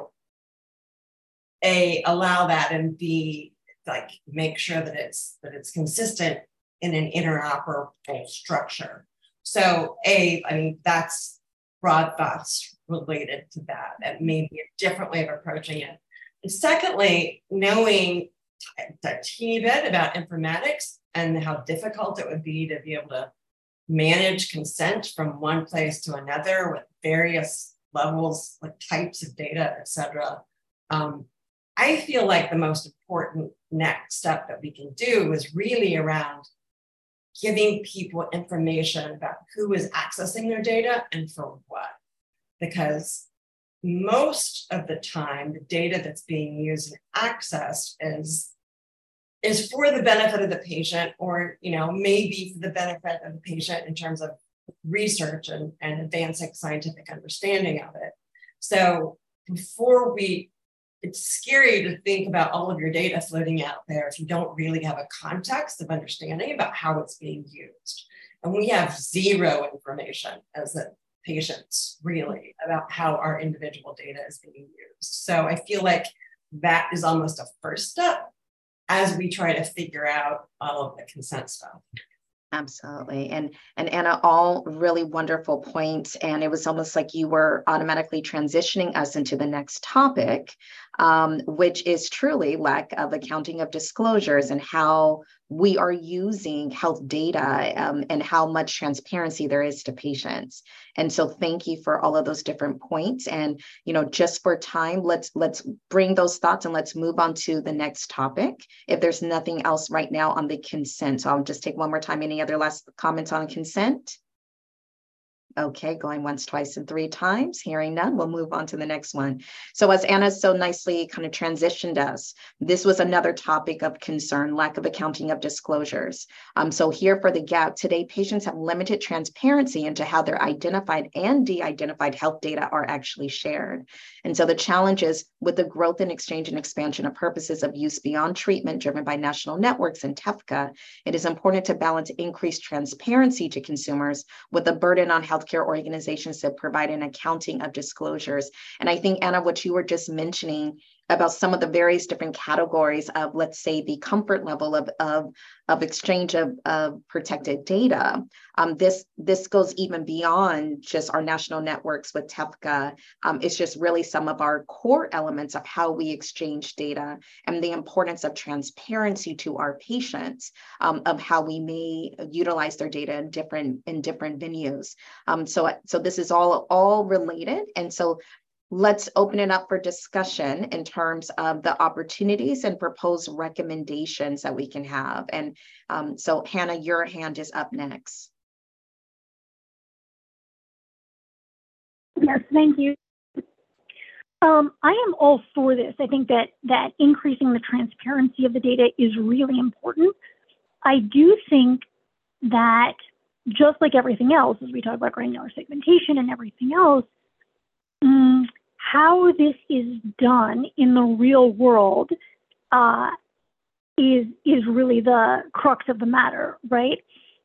Speaker 4: A, allow that, and B, like make sure that it's that it's consistent in an interoperable structure. So A, I mean, that's broad thoughts related to that, and maybe a different way of approaching it. And secondly, knowing a teeny bit about informatics and how difficult it would be to be able to manage consent from one place to another with various levels, like types of data, et cetera. Um, I feel like the most important next step that we can do is really around giving people information about who is accessing their data and for what. Because most of the time, the data that's being used and accessed is, is for the benefit of the patient, or you know, maybe for the benefit of the patient in terms of research and, and advancing scientific understanding of it. So before we it's scary to think about all of your data floating out there if you don't really have a context of understanding about how it's being used. And we have zero information as a patients really about how our individual data is being used. So I feel like that is almost a first step as we try to figure out all of the consent stuff.
Speaker 3: Absolutely. And and Anna, all really wonderful points. And it was almost like you were automatically transitioning us into the next topic, um, which is truly lack of accounting of disclosures and how we are using health data um, and how much transparency there is to patients. And so thank you for all of those different points. And, you know, just for time, let's let's bring those thoughts and let's move on to the next topic. If there's nothing else right now on the consent, so I'll just take one more time. Any other last comments on consent? Okay, going once, twice, and three times. Hearing none, we'll move on to the next one. So as Anna so nicely kind of transitioned us, this was another topic of concern, lack of accounting of disclosures. Um, so here for the gap, today, patients have limited transparency into how their identified and de-identified health data are actually shared. And so the challenge is with the growth and exchange and expansion of purposes of use beyond treatment driven by national networks and TEFCA, it is important to balance increased transparency to consumers with the burden on health healthcare organizations that provide an accounting of disclosures. And I think, Anna, what you were just mentioning about some of the various different categories of, let's say, the comfort level of, of, of exchange of, of protected data. Um, this, this goes even beyond just our national networks with TEFCA. Um, it's just really some of our core elements of how we exchange data and the importance of transparency to our patients um, of how we may utilize their data in different, in different venues. Um, so, so this is all, all related. And so let's open it up for discussion in terms of the opportunities and proposed recommendations that we can have. And um, so Hannah, your hand is up next.
Speaker 7: Yes, thank you. Um, I am all for this. I think that that increasing the transparency of the data is really important. I do think that just like everything else, as we talk about granular segmentation and everything else, um, how this is done in the real world uh, is is really the crux of the matter, right?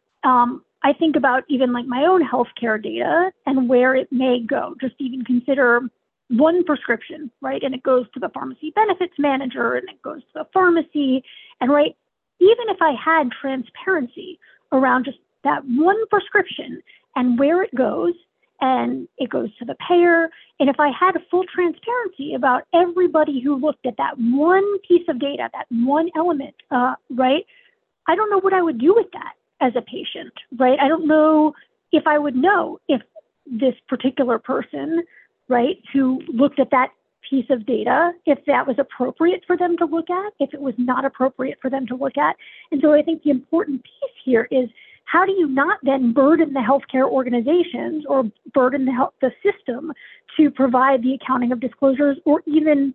Speaker 7: Um, I think about even like my own healthcare data and where it may go. Just even consider one prescription, right? And it goes to the pharmacy benefits manager and it goes to the pharmacy. And right, even if I had transparency around just that one prescription and where it goes, and it goes to the payer. And if I had a full transparency about everybody who looked at that one piece of data, that one element, uh, right? I don't know what I would do with that as a patient, right? I don't know if I would know if this particular person, right, who looked at that piece of data, if that was appropriate for them to look at, if it was not appropriate for them to look at. And so I think the important piece here is, how do you not then burden the healthcare organizations or burden the health, the system to provide the accounting of disclosures, or even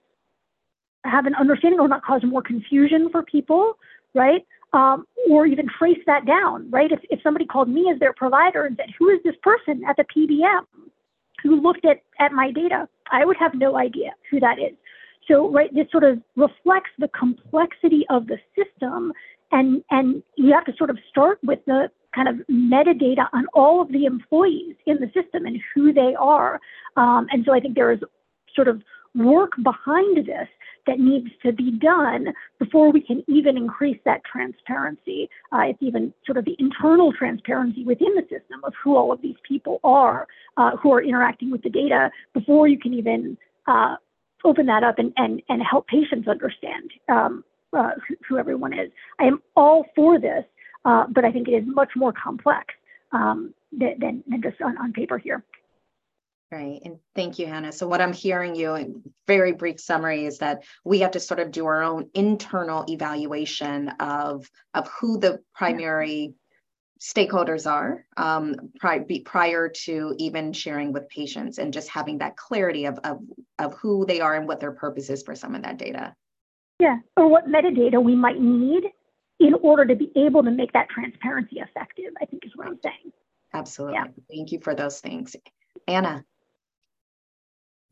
Speaker 7: have an understanding or not cause more confusion for people, right? Um, or even trace that down, right? If, if somebody called me as their provider and said, who is this person at the P B M who looked at, at my data, I would have no idea who that is. So, right, this sort of reflects the complexity of the system. And, and you have to sort of start with the kind of metadata on all of the employees in the system and who they are. Um, and so I think there is sort of work behind this that needs to be done before we can even increase that transparency. Uh, it's even sort of the internal transparency within the system of who all of these people are uh, who are interacting with the data before you can even uh, open that up and, and, and help patients understand um, uh, who, who everyone is. I am all for this. Uh, but I think it is much more complex um, than, than, than just on, on paper here.
Speaker 3: Right. And thank you, Hannah. So what I'm hearing you in very brief summary is that we have to sort of do our own internal evaluation of, of who the primary stakeholders are um, pri be, prior to even sharing with patients, and just having that clarity of, of, of who they are and what their purpose is for some of that data.
Speaker 7: Yeah. Or what metadata we might need in order to be able to make that transparency effective, I think is what I'm saying.
Speaker 3: Absolutely.
Speaker 7: Yeah.
Speaker 3: Thank you for those things. Anna.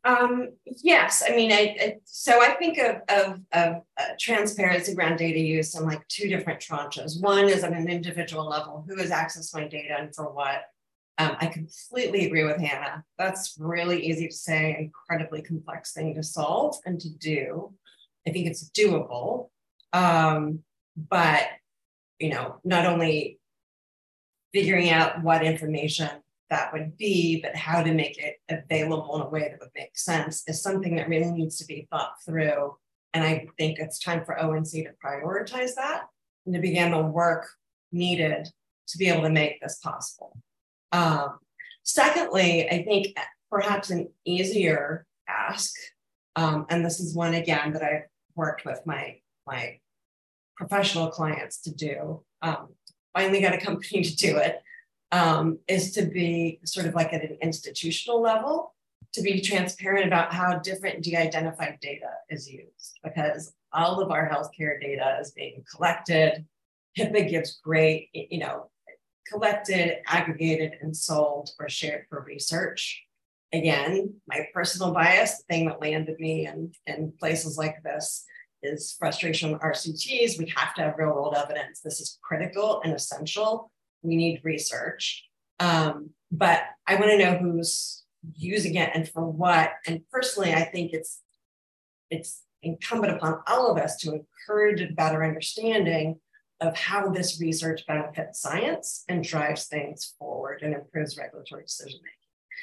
Speaker 4: Um, yes, I mean, I, I so I think of, of, of uh, transparency around data use in like two different tranches. One is on an individual level, who has accessed my data and for what. Um, I completely agree with Hannah. That's really easy to say, incredibly complex thing to solve and to do. I think it's doable, um, but you know, not only figuring out what information that would be, but how to make it available in a way that would make sense is something that really needs to be thought through. And I think it's time for O N C to prioritize that and to begin the work needed to be able to make this possible. Um, secondly, I think perhaps an easier ask, um, and this is one again that I've worked with my, my professional clients to do, um, finally got a company to do it, um, is to be sort of like at an institutional level, to be transparent about how different de-identified data is used, because all of our healthcare data is being collected. HIPAA gives great, you know, collected, aggregated, and sold or shared for research. Again, my personal bias, the thing that landed me in, in places like this is frustration with R C Ts. We have to have real world evidence. This is critical and essential. We need research. Um, but I want to know who's using it and for what. And personally, I think it's, it's incumbent upon all of us to encourage a better understanding of how this research benefits science and drives things forward and improves regulatory decision making.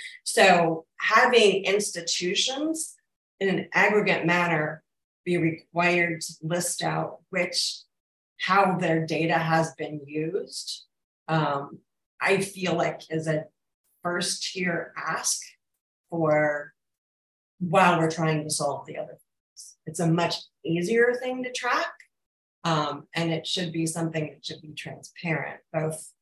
Speaker 4: So having institutions in an aggregate manner be required to list out which, how their data has been used, um, I feel like is a first tier ask for while we're trying to solve the other things. It's a much easier thing to track. Um, and it should be something that should be transparent, both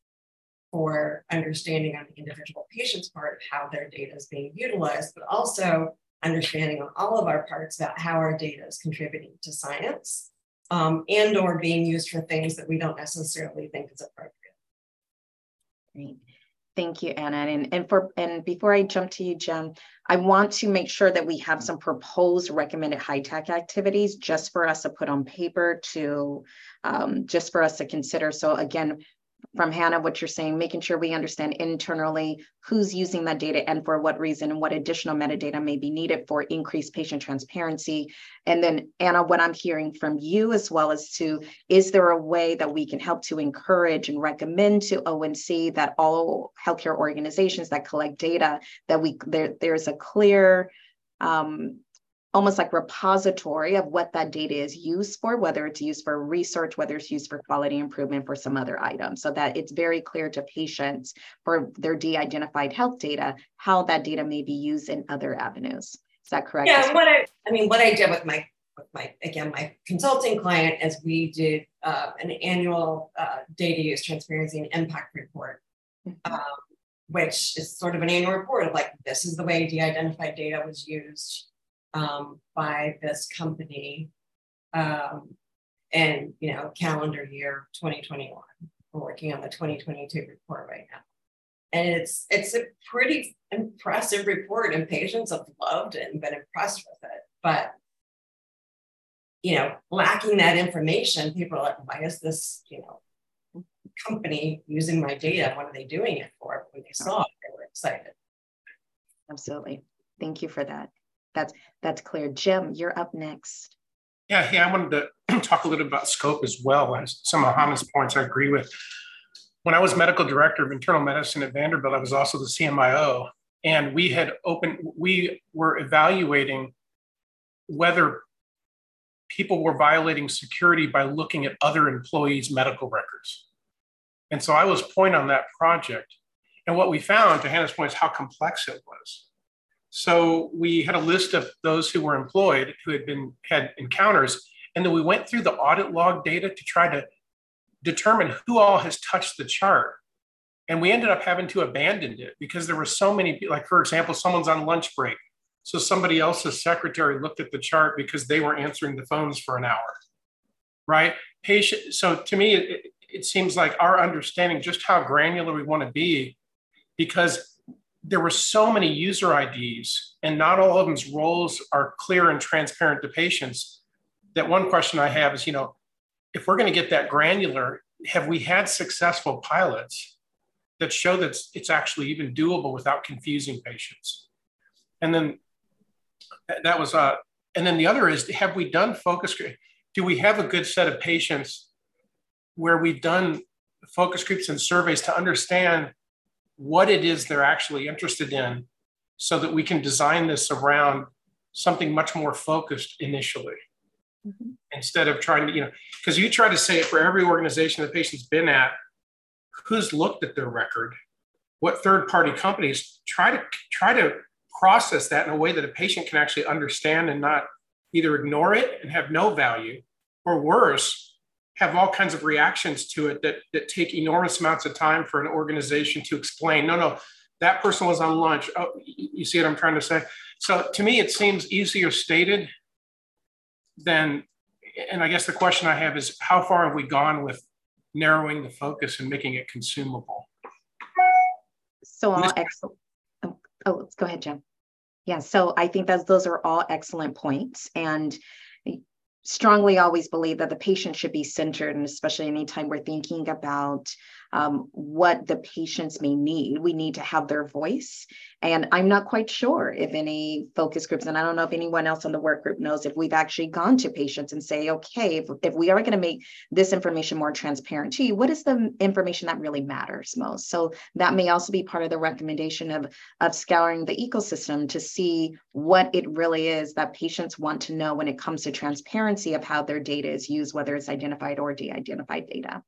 Speaker 4: for understanding on the individual patient's part of how their data is being utilized, but also understanding on all of our parts about how our data is contributing to science, um, and or being used for things that we don't necessarily think is appropriate.
Speaker 3: Great. Thank you, Anna. And, and for and before I jump to you, Jim, I want to make sure that we have some proposed recommended high-tech activities just for us to put on paper to um, just for us to consider. So again, from Hannah, what you're saying, making sure we understand internally who's using that data and for what reason and what additional metadata may be needed for increased patient transparency. And then Anna, what I'm hearing from you as well as to, is there a way that we can help to encourage and recommend to O N C that all healthcare organizations that collect data, that we there, there's a clear, um, almost like repository of what that data is used for, whether it's used for research, whether it's used for quality improvement for some other item, so that it's very clear to patients for their de-identified health data, how that data may be used in other avenues. Is that correct?
Speaker 4: Yeah, what I, I mean, what I did with my, with my, again, my consulting client is we did uh, an annual uh, data use transparency and impact report, mm-hmm. um, which is sort of an annual report of like, this is the way de-identified data was used Um, by this company, um, and you know, calendar year twenty twenty-one. We're working on the twenty twenty-two report right now, and it's it's a pretty impressive report, and patients have loved it and been impressed with it. But you know, lacking that information, people are like, "Why is this you know company using my data? What are they doing it for?" When they saw it, they were excited.
Speaker 3: Absolutely, thank you for that. That's that's clear. Jim, you're up next.
Speaker 8: Yeah, yeah, I wanted to talk a little about scope as well. As some of Hannah's points I agree with. When I was medical director of internal medicine at Vanderbilt, I was also the C M I O, and we had opened, we were evaluating whether people were violating security by looking at other employees' medical records. And so I was point on that project. And what we found, to Hannah's point, is how complex it was. So we had a list of those who were employed, who had been had encounters, and then we went through the audit log data to try to determine who all has touched the chart. And we ended up having to abandon it because there were so many, like for example, someone's on lunch break. So somebody else's secretary looked at the chart because they were answering the phones for an hour, right? Patient. So to me, it, it seems like our understanding just how granular we want to be, because there were so many user I Ds and not all of them's roles are clear and transparent to patients, that one question I have is, you know, if we're going to get that granular, have we had successful pilots that show that it's, it's actually even doable without confusing patients? And then that was, uh, and then the other is, have we done focus group? Do we have a good set of patients where we've done focus groups and surveys to understand what it is they're actually interested in, so that we can design this around something much more focused initially? Mm-hmm. Instead of trying to, you know, because you try to say it for every organization the patient's been at, who's looked at their record, what third-party companies, try to try to process that in a way that a patient can actually understand and not either ignore it and have no value, or worse, have all kinds of reactions to it that, that take enormous amounts of time for an organization to explain. No, no, that person was on lunch. Oh, you see what I'm trying to say? So to me, it seems easier stated than, and I guess the question I have is, how far have we gone with narrowing the focus and making it consumable?
Speaker 3: So all excellent. Oh, oh, go ahead, Jim. Yeah, so I think that those are all excellent points, and strongly always believe that the patient should be centered, and especially anytime we're thinking about um, what the patients may need, we need to have their voice. And I'm not quite sure if any focus groups, and I don't know if anyone else on the work group knows, if we've actually gone to patients and say, okay, if, if we are going to make this information more transparent to you, what is the information that really matters most? So that may also be part of the recommendation of, of scouring the ecosystem to see what it really is that patients want to know when it comes to transparency of how their data is used, whether it's identified or de-identified data.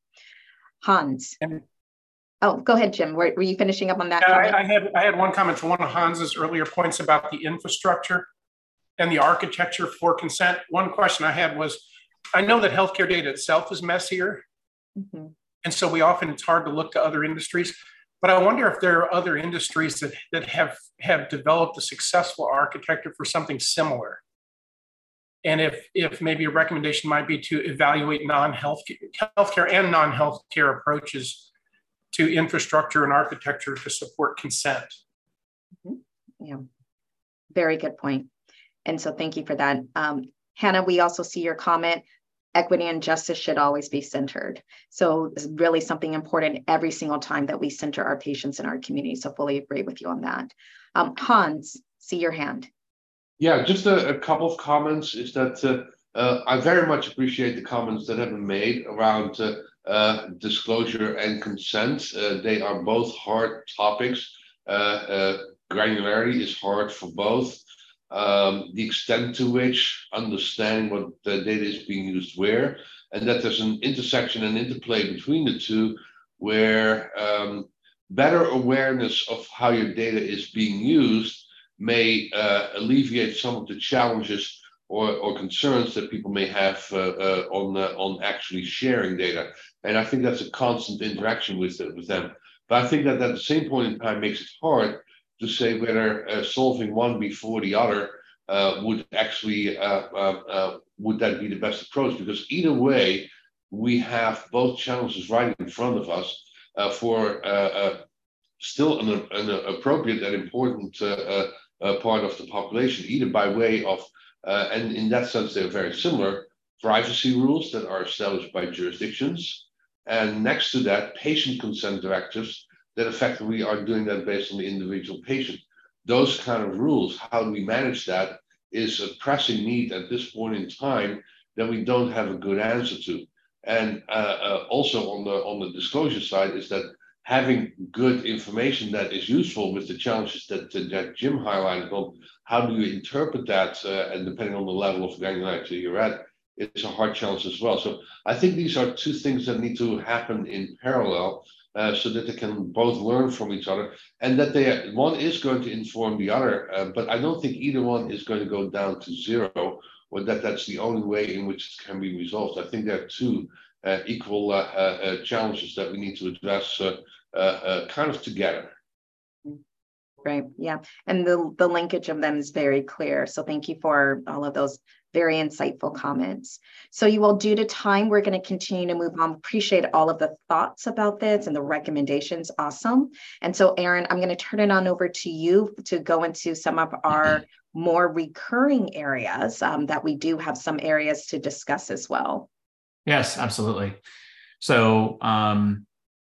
Speaker 3: Hans.
Speaker 8: And,
Speaker 3: oh, go ahead, Jim. Were, were you finishing up on that?
Speaker 8: Yeah, I, I had I had one comment to one of Hans's earlier points about the infrastructure and the architecture for consent. One question I had was, I know that healthcare data itself is messier, mm-hmm. and so we often, it's hard to look to other industries, but I wonder if there are other industries that, that have, have developed a successful architecture for something similar. And if, if maybe a recommendation might be to evaluate non-healthcare healthcare and non-healthcare approaches to infrastructure and architecture to support consent.
Speaker 3: Mm-hmm. Yeah, very good point. And so thank you for that. Um, Hannah, we also see your comment, equity and justice should always be centered. So it's really something important every single time that we center our patients in our community. So fully agree with you on that. Um, Hans, see your hand.
Speaker 5: Yeah, just a, a couple of comments is that uh, uh, I very much appreciate the comments that have been made around uh, uh, disclosure and consent. Uh, they are both hard topics. Uh, uh, granularity is hard for both. Um, the extent to which understanding what the data is being used where, and that there's an intersection and interplay between the two where um, better awareness of how your data is being used may uh, alleviate some of the challenges or, or concerns that people may have uh, uh, on uh, on actually sharing data. And I think that's a constant interaction with, uh, with them. But I think that at the same point in time makes it hard to say whether uh, solving one before the other uh, would actually, uh, uh, uh, would that be the best approach? Because either way, we have both challenges right in front of us uh, for uh, uh, still an, an appropriate and important uh, uh, Uh, part of the population, either by way of, uh, and in that sense, they're very similar, privacy rules that are established by jurisdictions. And next to that, patient consent directives that effectively are doing that based on the individual patient. Those kind of rules, how do we manage that, is a pressing need at this point in time that we don't have a good answer to. And uh, uh, also on the, on the disclosure side is that having good information that is useful with the challenges that, that Jim highlighted on, how do you interpret that, uh, and depending on the level of granularity you're at, it's a hard challenge as well. So I think these are two things that need to happen in parallel uh, so that they can both learn from each other, and that they one is going to inform the other, uh, but I don't think either one is going to go down to zero, or that that's the only way in which it can be resolved. I think there are two uh, equal uh, uh, challenges that we need to address uh, uh, uh, kind of together.
Speaker 3: Right. Yeah. And the, the linkage of them is very clear. So thank you for all of those very insightful comments. So you all, due to time, we're going to continue to move on. Appreciate all of the thoughts about this and the recommendations. Awesome. And so, Aaron, I'm going to turn it on over to you to go into some of our more recurring areas um, that we do have some areas to discuss as well.
Speaker 2: Yes, absolutely. So um,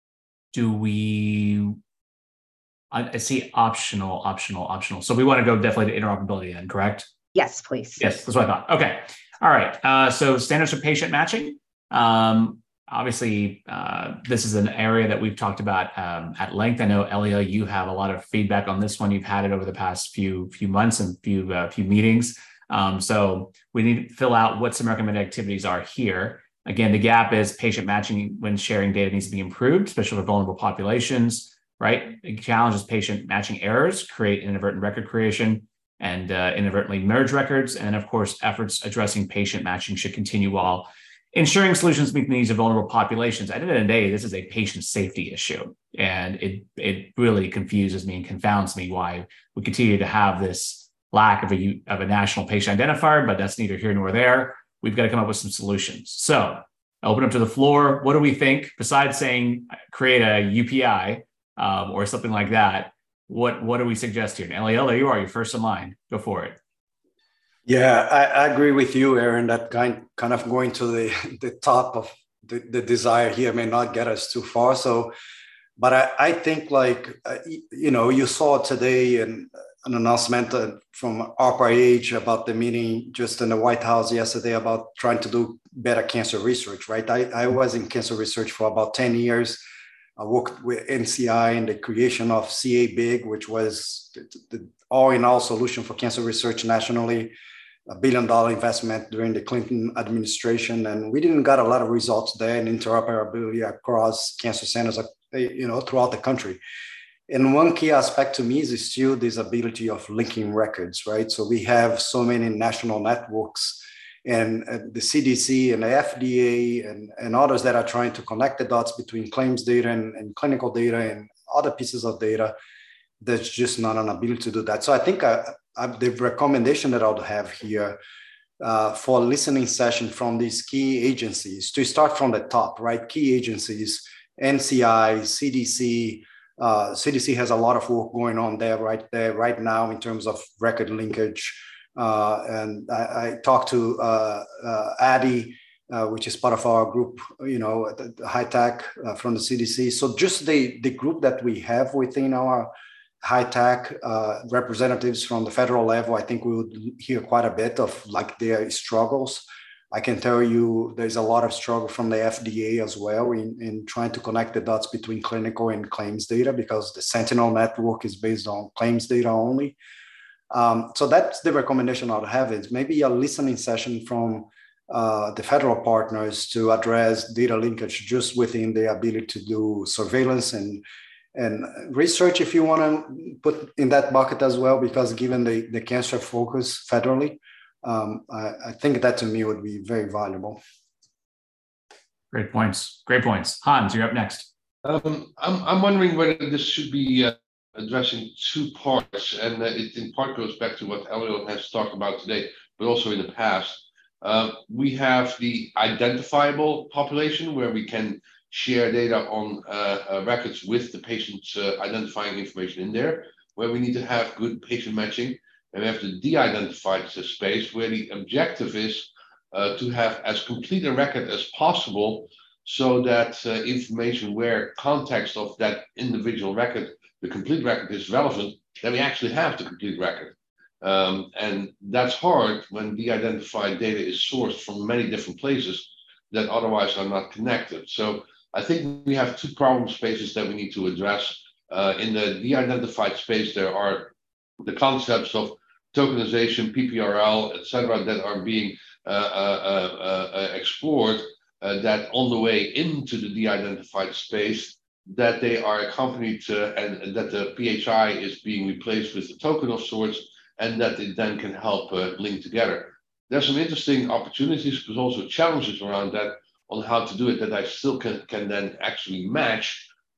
Speaker 2: do we, I, I see optional, optional, optional. So we want to go definitely to interoperability then, correct?
Speaker 3: Yes, please.
Speaker 2: Yes, that's what I thought. Okay. All right. Uh, so standards for patient matching. Um, obviously, uh, this is an area that we've talked about um, at length. I know, Elia, you have a lot of feedback on this one. You've had it over the past few few months and few uh, few meetings. Um, so we need to fill out what some recommended activities are here. Again, the gap is patient matching when sharing data needs to be improved, especially for vulnerable populations, right? The challenge is patient matching errors, create inadvertent record creation, and uh, inadvertently merge records. And of course, efforts addressing patient matching should continue while ensuring solutions meet the needs of vulnerable populations. At the end of the day, this is a patient safety issue. And it, it really confuses me and confounds me why we continue to have this lack of a, of a national patient identifier, but that's neither here nor there. We've got to come up with some solutions. So I open up to the floor. What do we think, besides saying create a U P I um, or something like that? What what do we suggest here? And Eliel, there you are. You're first in line. Go for it.
Speaker 6: Yeah, I, I agree with you, Aaron, that kind, kind of going to the, the top of the, the desire here may not get us too far. So, but I, I think like, uh, you know, you saw today an, an announcement uh, from A R P A H about the meeting just in the White House yesterday about trying to do better cancer research, right? I, I was in cancer research for about ten years. I worked with N C I in the creation of C A BIG, which was the, the all-in-all solution for cancer research nationally, a billion dollar investment during the Clinton administration. And we didn't got a lot of results there in interoperability across cancer centers, you know, throughout the country. And one key aspect to me is still this ability of linking records, right? So we have so many national networks and uh, the C D C and the F D A and, and others that are trying to connect the dots between claims data and, and clinical data and other pieces of data. There's just not an ability to do that. So I think I, I, the recommendation that I would have here uh, for a listening session from these key agencies to start from the top, right? Key agencies, N C I, C D C. Uh, C D C has a lot of work going on there right there right now in terms of record linkage. Uh, and I, I talked to uh, uh, Addy, uh, which is part of our group, you know, the, the HITAC uh, from the C D C. So just the, the group that we have within our HITAC uh, representatives from the federal level, I think we would hear quite a bit of like their struggles. I can tell you there's a lot of struggle from the F D A as well in, in trying to connect the dots between clinical and claims data because the Sentinel network is based on claims data only. Um, so that's the recommendation I would have is maybe a listening session from uh, the federal partners to address data linkage just within the ability to do surveillance and, and research if you want to put in that bucket as well, because given the, the cancer focus federally, um, I, I think that to me would be very valuable.
Speaker 2: Great points. Great points. Hans, you're up next.
Speaker 5: Um, I'm, I'm wondering whether this should be uh, addressing two parts, and uh, it in part goes back to what Eliel has talked about today, but also in the past. Uh, we have the identifiable population where we can share data on uh, uh, records with the patient's uh, identifying information in there, where we need to have good patient matching. And we have the de-identified space where the objective is uh, to have as complete a record as possible so that uh, information where context of that individual record, the complete record is relevant, then we actually have the complete record. Um, and that's hard when de-identified data is sourced from many different places that otherwise are not connected. So I think we have two problem spaces that we need to address. Uh, in the de-identified space, there are the concepts of tokenization, P P R L, et cetera, that are being uh, uh, uh, uh, explored, uh, that on the way into the de-identified space, that they are accompanied to, and, and that the P H I is being replaced with a token of sorts, and that it then can help uh, link together. There's some interesting opportunities, but also challenges around that on how to do it that I still can, can then actually match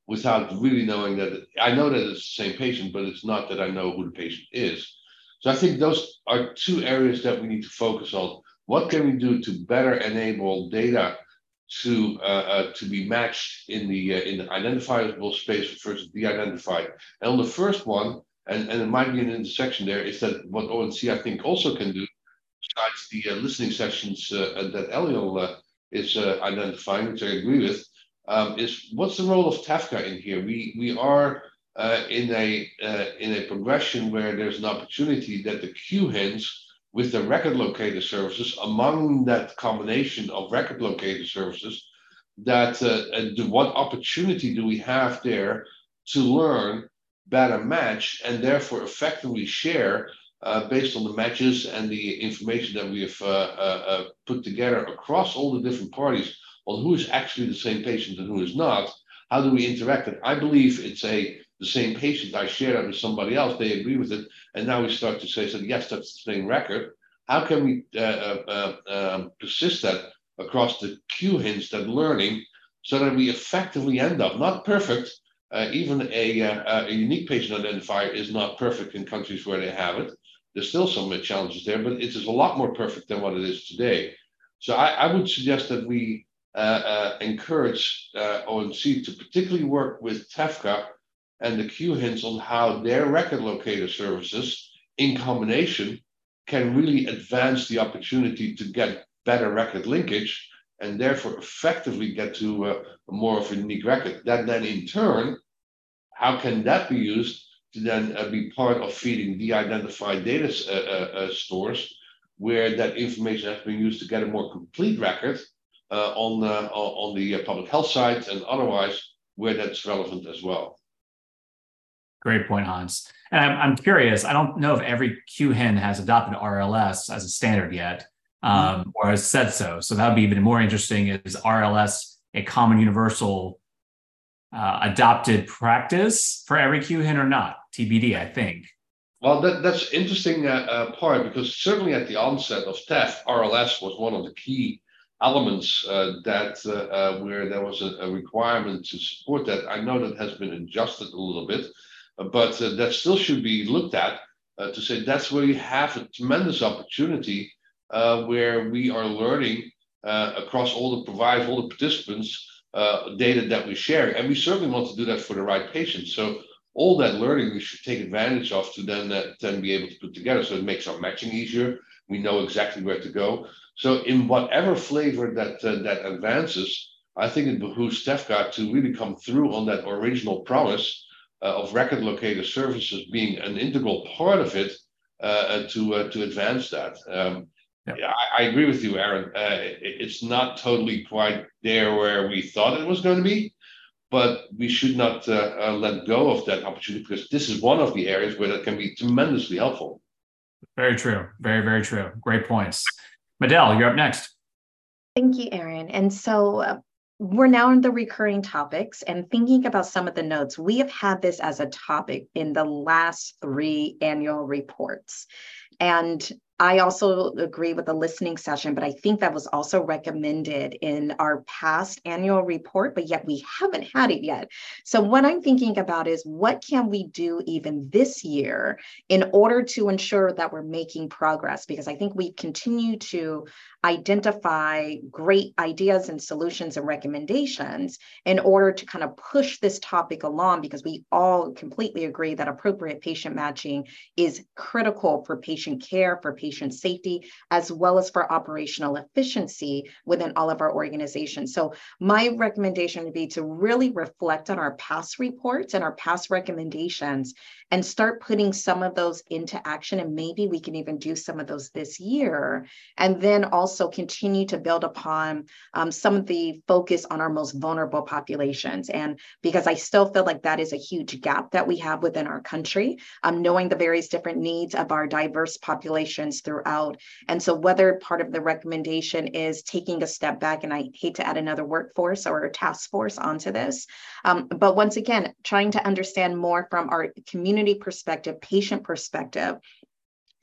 Speaker 5: without really knowing that. It, I know that it's the same patient, but it's not that I know who the patient is. So I think those are two areas that we need to focus on. What can we do to better enable data to uh, uh, to be matched in the uh, in the identifiable space versus de-identified? And on the first one, and, and it might be an intersection there, is that what O N C I think also can do, besides the uh, listening sessions uh, that Eliel uh, is uh, identifying, which I agree with, um, is what's the role of TAFCA in here? We we are uh, in a uh, in a progression where there's an opportunity that the Q H I Ns with the record locator services, among that combination of record locator services, that uh, uh, what opportunity do we have there to learn, better match, and therefore effectively share uh, based on the matches and the information that we have uh, uh, uh, put together across all the different parties on who is actually the same patient and who is not. How do we interact? And I believe it's a the same patient. I share that with somebody else, they agree with it, and now we start to say, so yes, that's the same record. How can we uh, uh, uh, persist that across the Q H I Ns, that learning, so that we effectively end up, not perfect, uh, even a, uh, a unique patient identifier is not perfect in countries where they have it. There's still some challenges there, but it is a lot more perfect than what it is today. So I, I would suggest that we uh, uh, encourage uh, O N C to particularly work with TAFCA and the Q H I Ns on how their record locator services in combination can really advance the opportunity to get better record linkage and therefore effectively get to uh, more of a unique record. That then in turn, how can that be used to then uh, be part of feeding de-identified data uh, uh, uh, stores where that information has been used to get a more complete record uh, on, uh, on the uh, public health side and otherwise where that's relevant as well.
Speaker 2: Great point, Hans. And I'm, I'm curious, I don't know if every Q H I N has adopted R L S as a standard yet, um, mm-hmm. or has said so. So that would be even more interesting. Is R L S a common universal uh, adopted practice for every Q H I N or not? T B D, I think.
Speaker 5: Well, that, that's interesting uh, uh, part, because certainly at the onset of T E F, R L S was one of the key elements uh, that uh, uh, where there was a, a requirement to support that. I know that has been adjusted a little bit, but uh, that still should be looked at uh, to say that's where you have a tremendous opportunity uh, where we are learning uh, across all the providers, all the participants, uh, data that we share. And we certainly want to do that for the right patients. So all that learning we should take advantage of to then, uh, then be able to put together. So it makes our matching easier. We know exactly where to go. So in whatever flavor that, uh, that advances, I think it behooves TAFCA to really come through on that original promise Uh, of record locator services being an integral part of it uh, to uh, to advance that. Um, yep. I, I agree with you, Aaron. Uh, it, it's not totally quite there where we thought it was going to be, but we should not uh, uh, let go of that opportunity, because this is one of the areas where that can be tremendously helpful.
Speaker 2: Very true. Very, very true. Great points. Madel, you're up next.
Speaker 3: Thank you, Aaron. And so uh, we're now in the recurring topics, and thinking about some of the notes, we have had this as a topic in the last three annual reports. And I also agree with the listening session, but I think that was also recommended in our past annual report, but yet we haven't had it yet. So what I'm thinking about is, what can we do even this year in order to ensure that we're making progress? Because I think we continue to identify great ideas and solutions and recommendations in order to kind of push this topic along, because we all completely agree that appropriate patient matching is critical for patient care, for patient safety, as well as for operational efficiency within all of our organizations. So my recommendation would be to really reflect on our past reports and our past recommendations and start putting some of those into action. And maybe we can even do some of those this year. And then also continue to build upon um, some of the focus on our most vulnerable populations. And because I still feel like that is a huge gap that we have within our country, um, knowing the various different needs of our diverse populations throughout. And so whether part of the recommendation is taking a step back, and I hate to add another workforce or a task force onto this, um, but once again, trying to understand more from our community perspective, patient perspective,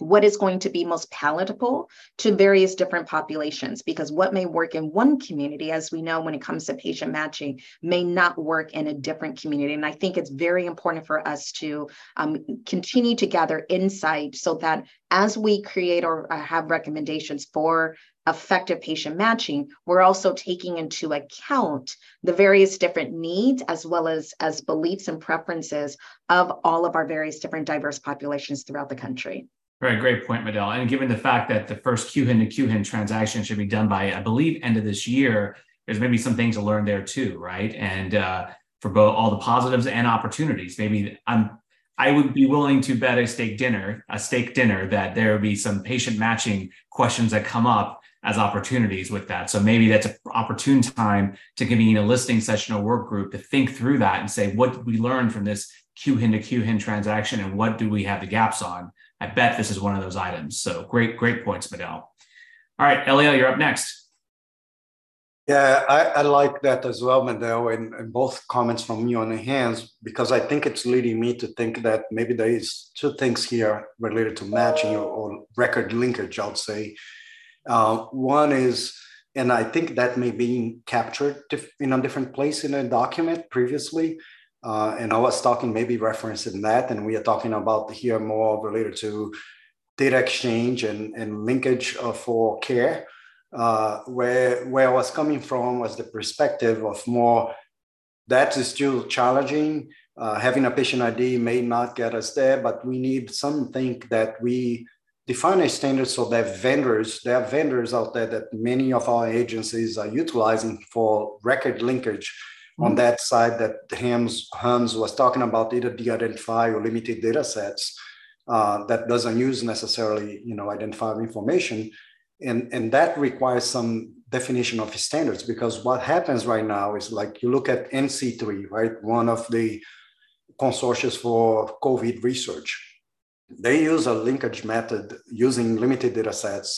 Speaker 3: what is going to be most palatable to various different populations, because what may work in one community, as we know when it comes to patient matching, may not work in a different community. And I think it's very important for us to um, continue to gather insight so that as we create or have recommendations for effective patient matching, we're also taking into account the various different needs as well as, as beliefs and preferences of all of our various different diverse populations throughout the country.
Speaker 2: Right, great point, Medel. And given the fact that the first Q H I N to Q H I N transaction should be done by, I believe, end of this year, there's maybe some things to learn there too, right? And uh, for both all the positives and opportunities, maybe I'm, I would be willing to bet a steak dinner, a steak dinner, that there would be some patient matching questions that come up as opportunities with that. So maybe that's an opportune time to convene a listening session or work group to think through that and say, what did we learn from this Q H I N to Q H I N transaction and what do we have the gaps on? I bet this is one of those items. So great, great points, Medel. All right, Eliel, you're up next.
Speaker 6: Yeah, I, I like that as well, Medel, and, and both comments from you on the hands, because I think it's leading me to think that maybe there is two things here related to matching or, or record linkage, I would say. Uh, one is, and I think that may be captured in a different place in a document previously, Uh, and I was talking, maybe referencing that, and we are talking about here more related to data exchange and, and linkage uh, for care, uh, where, where I was coming from was the perspective of more, that is still challenging. Uh, having a patient I D may not get us there, but we need something that we define a standard so that vendors, there are vendors out there that many of our agencies are utilizing for record linkage on that side that Hans, Hans was talking about, either de-identify or limited data sets uh, that doesn't use necessarily, you know, identifiable information. And, and that requires some definition of standards, because what happens right now is, like, you look at N C three, right? One of the consortia for COVID research. They use a linkage method using limited data sets,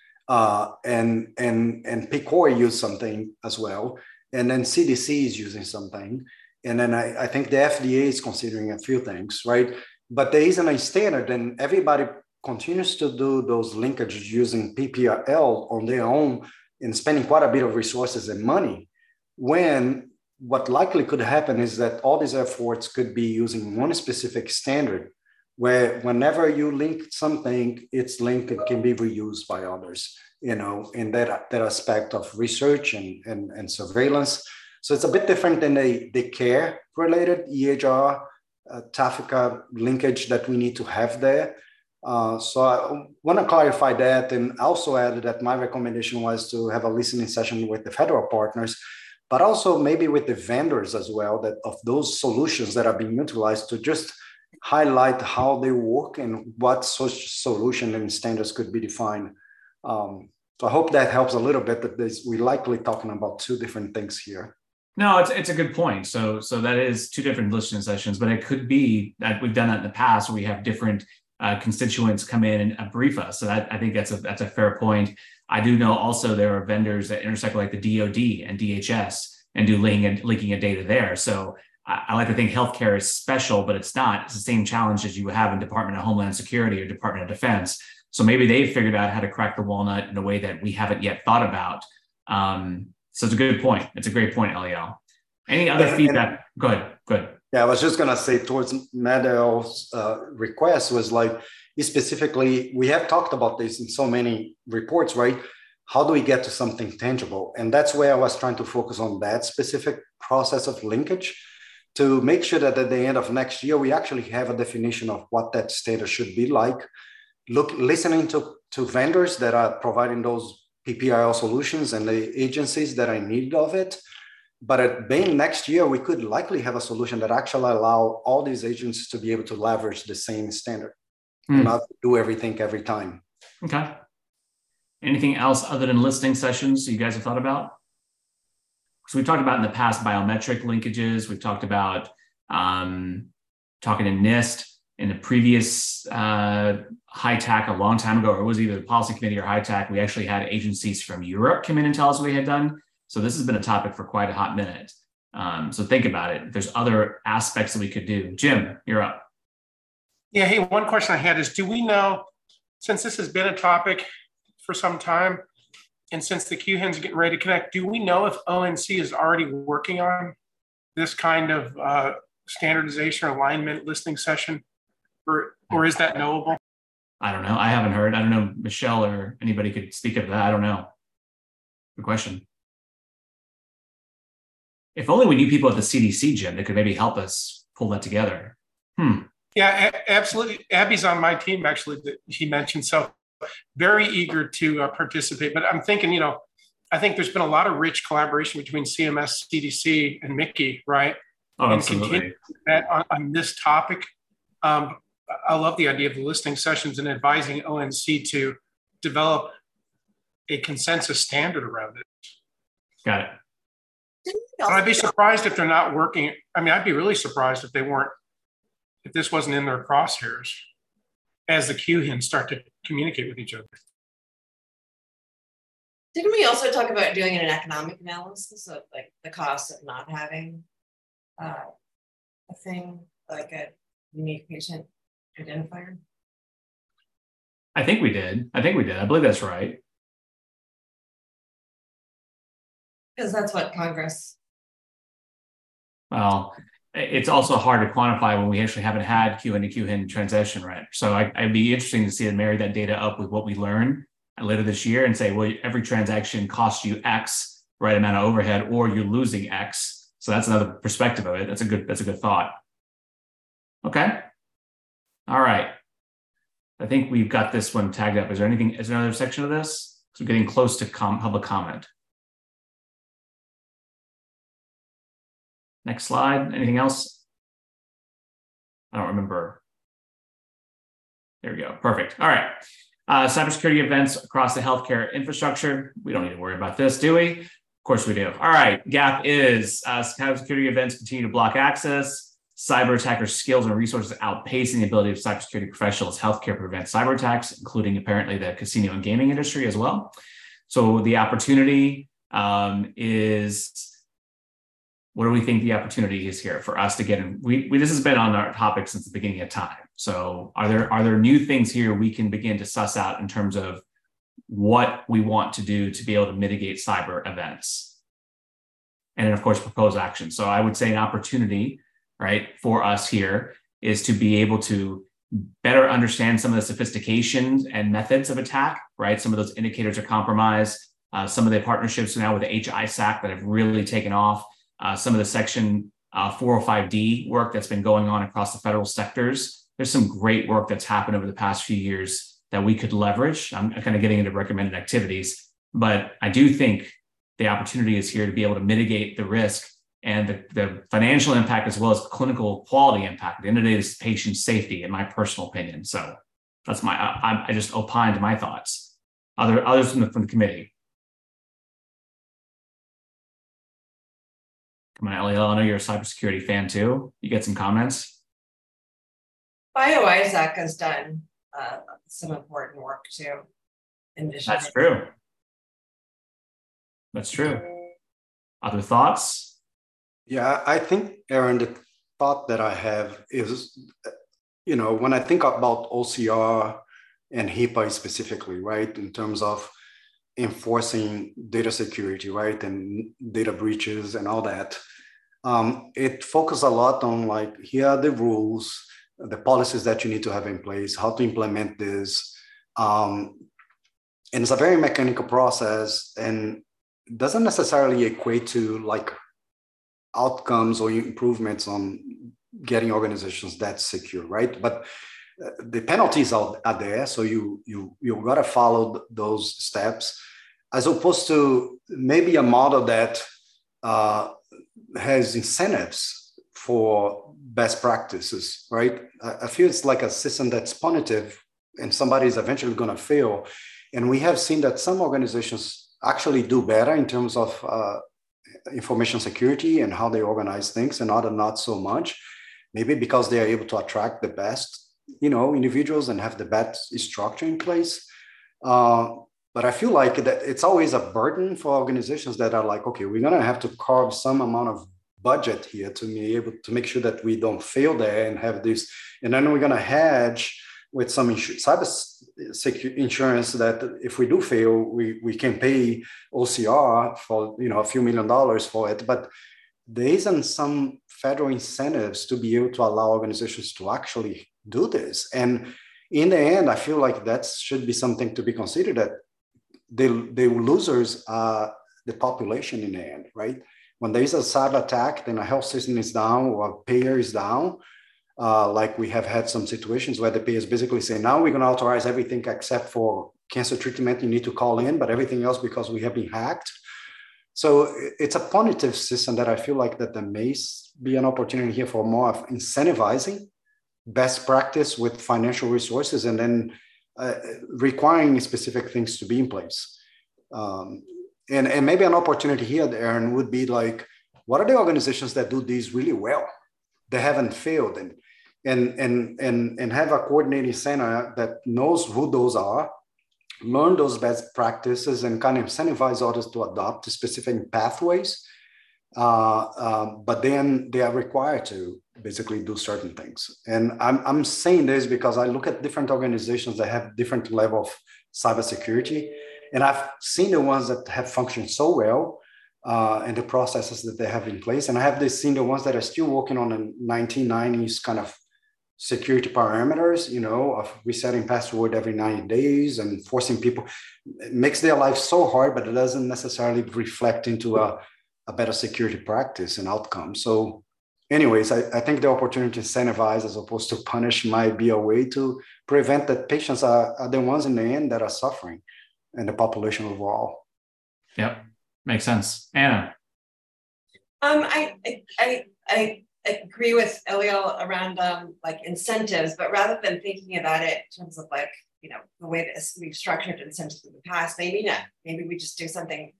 Speaker 6: uh, and, and, and PCORI use something as well. And then C D C is using something. And then I, I think the F D A is considering a few things, right? But there isn't a standard, and everybody continues to do those linkages using P P R L on their own and spending quite a bit of resources and money, when what likely could happen is that all these efforts could be using one specific standard, where whenever you link something, it's linked and can be reused by others, you know, in that, that aspect of research and, and, and surveillance. So it's a bit different than the, the care-related E H R, uh, TAFICA linkage that we need to have there. Uh, so I want to clarify that, and also add that my recommendation was to have a listening session with the federal partners, but also maybe with the vendors as well, that of those solutions that are being utilized, to just highlight how they work and what such solution and standards could be defined. Um, so I hope that helps a little bit, that we're likely talking about two different things here.
Speaker 2: No, it's it's a good point. So so that is two different listening sessions, but it could be that we've done that in the past, where we have different uh, constituents come in and uh, brief us. So that, I think that's a that's a fair point. I do know also there are vendors that intersect, like the D O D and D H S, and do linking and linking of data there. So I, I like to think healthcare is special, but it's not. It's the same challenge as you have in Department of Homeland Security or Department of Defense. So maybe they've figured out how to crack the walnut in a way that we haven't yet thought about. Um, so it's a good point. It's a great point, Eliel. Any other and, feedback? And, go ahead. Go ahead.
Speaker 6: Yeah, I was just going to say, towards Medel's uh, request was, like, specifically, we have talked about this in so many reports, right? How do we get to something tangible? And that's where I was trying to focus on that specific process of linkage, to make sure that at the end of next year, we actually have a definition of what that standard should be like. Look, listening to, to vendors that are providing those P P R L solutions and the agencies that are in need of it. But at being next year, we could likely have a solution that actually allow all these agencies to be able to leverage the same standard, mm. and not do everything every time.
Speaker 2: Okay. Anything else other than listening sessions you guys have thought about? So we've talked about in the past biometric linkages. We've talked about um, talking to NIST. In the previous uh, HITAC a long time ago, or it was either the policy committee or HITAC, we actually had agencies from Europe come in and tell us what they had done. So this has been a topic for quite a hot minute. Um, so think about it. There's other aspects that we could do. Jim, you're up.
Speaker 8: Yeah, hey, one question I had is, do we know, since this has been a topic for some time, and since the Q H I N's getting ready to connect, do we know if O N C is already working on this kind of uh, standardization or alignment listening session, or, or is that knowable?
Speaker 2: I don't know. I haven't heard. I don't know. Michelle or anybody could speak of that. I don't know. Good question. If only we knew people at the C D C, Jim, that could maybe help us pull that together. Hmm.
Speaker 8: Yeah, a- absolutely. Abby's on my team, actually, that he mentioned. So very eager to uh, participate. But I'm thinking, you know, I think there's been a lot of rich collaboration between C M S, C D C, and Mickey, right?
Speaker 2: Oh,
Speaker 8: and
Speaker 2: absolutely.
Speaker 8: continue that on, on this topic. Um, I love the idea of the listening sessions and advising O N C to develop a consensus standard around it.
Speaker 2: Got it.
Speaker 8: But I'd be surprised if they're not working. I mean, I'd be really surprised if they weren't, if this wasn't in their crosshairs as the Q H I Ns start to communicate with each other.
Speaker 4: Didn't we also talk about doing an economic analysis of like the cost of not having uh, a thing like a unique patient identifier?
Speaker 2: I think we did. I think we did. I believe that's right.
Speaker 4: Because that's what Congress.
Speaker 2: Well, it's also hard to quantify when we actually haven't had Q H I N to Q H I N transition, right? So I, I'd be interesting to see and marry that data up with what we learn later this year and say, well, every transaction costs you X, right amount of overhead, or you're losing X. So that's another perspective of it. That's a good, that's a good thought. Okay. All right. I think we've got this one tagged up. Is there anything, is there another section of this? So we're getting close to com public comment. Next slide. Anything else? I don't remember. There we go. Perfect. All right. Uh, cybersecurity events across the healthcare infrastructure. We don't need to worry about this, do we? Of course we do. All right. GAP is uh, cybersecurity events continue to block access. Cyber attackers' skills and resources outpacing the ability of cybersecurity professionals, healthcare prevent cyber attacks, including apparently the casino and gaming industry as well. So the opportunity um, is. What do we think the opportunity is here for us to get in? We, we this has been on our topic since the beginning of time. So are there are there new things here we can begin to suss out in terms of what we want to do to be able to mitigate cyber events? And then of course, propose action. So I would say an opportunity, right, for us here is to be able to better understand some of the sophistications and methods of attack, right? Some of those indicators of compromise, uh, some of the partnerships now with the H I S A C that have really taken off. Uh, some of the section uh, four oh five D work that's been going on across the federal sectors. There's some great work that's happened over the past few years that we could leverage. I'm kind of getting into recommended activities, but I do think the opportunity is here to be able to mitigate the risk and the, the financial impact as well as clinical quality impact. At the end of the day, this is patient safety, in my personal opinion. So that's my, I, I just opined my thoughts. Other, others from the, from the committee. Come on, Eliel, I know you're a cybersecurity fan too. You get some comments?
Speaker 4: BioISAC has done uh, some important work too. In
Speaker 2: That's true. That's true. Other thoughts?
Speaker 6: Yeah, I think, Aaron, the thought that I have is, you know, when I think about O C R and HIPAA specifically, right, in terms of enforcing data security, right, and data breaches and all that. Um, it focuses a lot on like, here are the rules, the policies that you need to have in place, how to implement this. Um, and it's a very mechanical process and doesn't necessarily equate to like outcomes or improvements on getting organizations that secure, right? But the penalties are, are there, so you you you gotta follow those steps, as opposed to maybe a model that uh, has incentives for best practices, right? I, I feel it's like a system that's punitive, and somebody is eventually gonna fail. And we have seen that some organizations actually do better in terms of uh, information security and how they organize things, and other not so much. Maybe because they are able to attract the best you know, individuals and have the best structure in place. Uh, but I feel like that it's always a burden for organizations that are like, okay, we're gonna have to carve some amount of budget here to be able to make sure that we don't fail there and have this, and then we're gonna hedge with some insu- cyber secu- insurance that if we do fail, we, we can pay O C R for, you know, a few million dollars for it. But there isn't some federal incentives to be able to allow organizations to actually do this. And in the end, I feel like that should be something to be considered, that the, the losers are the population in the end, right? When there is a cyber attack, then a health system is down or a payer is down. Uh, like we have had some situations where the payers basically say, now we're going to authorize everything except for cancer treatment, you need to call in, but everything else because we have been hacked. So it's a punitive system that I feel like that there may be an opportunity here for more of incentivizing best practice with financial resources and then uh, requiring specific things to be in place. Um, and, and maybe an opportunity here, Aaron, would be like, what are the organizations that do these really well? They haven't failed, and and and and and have a coordinating center that knows who those are, learn those best practices, and kind of incentivize others to adopt specific pathways. Uh, um, but then they are required to basically do certain things. And I'm I'm saying this because I look at different organizations that have different level of cybersecurity, and I've seen the ones that have functioned so well. Uh, and the processes that they have in place. And I have seen the ones that are still working on the nineteen nineties kind of security parameters, you know, of resetting password every ninety days and forcing people. It makes their life so hard, but it doesn't necessarily reflect into a, a better security practice and outcome. So anyways, I, I think the opportunity to incentivize as opposed to punish might be a way to prevent that patients are, are the ones in the end that are suffering and the population overall.
Speaker 2: Yep. Makes sense. Anna.
Speaker 4: Um, I, I, I, I agree with Eliel around um, like incentives, but rather than thinking about it in terms of like, you know, the way that we've structured incentives in the past, maybe not. Maybe we just do something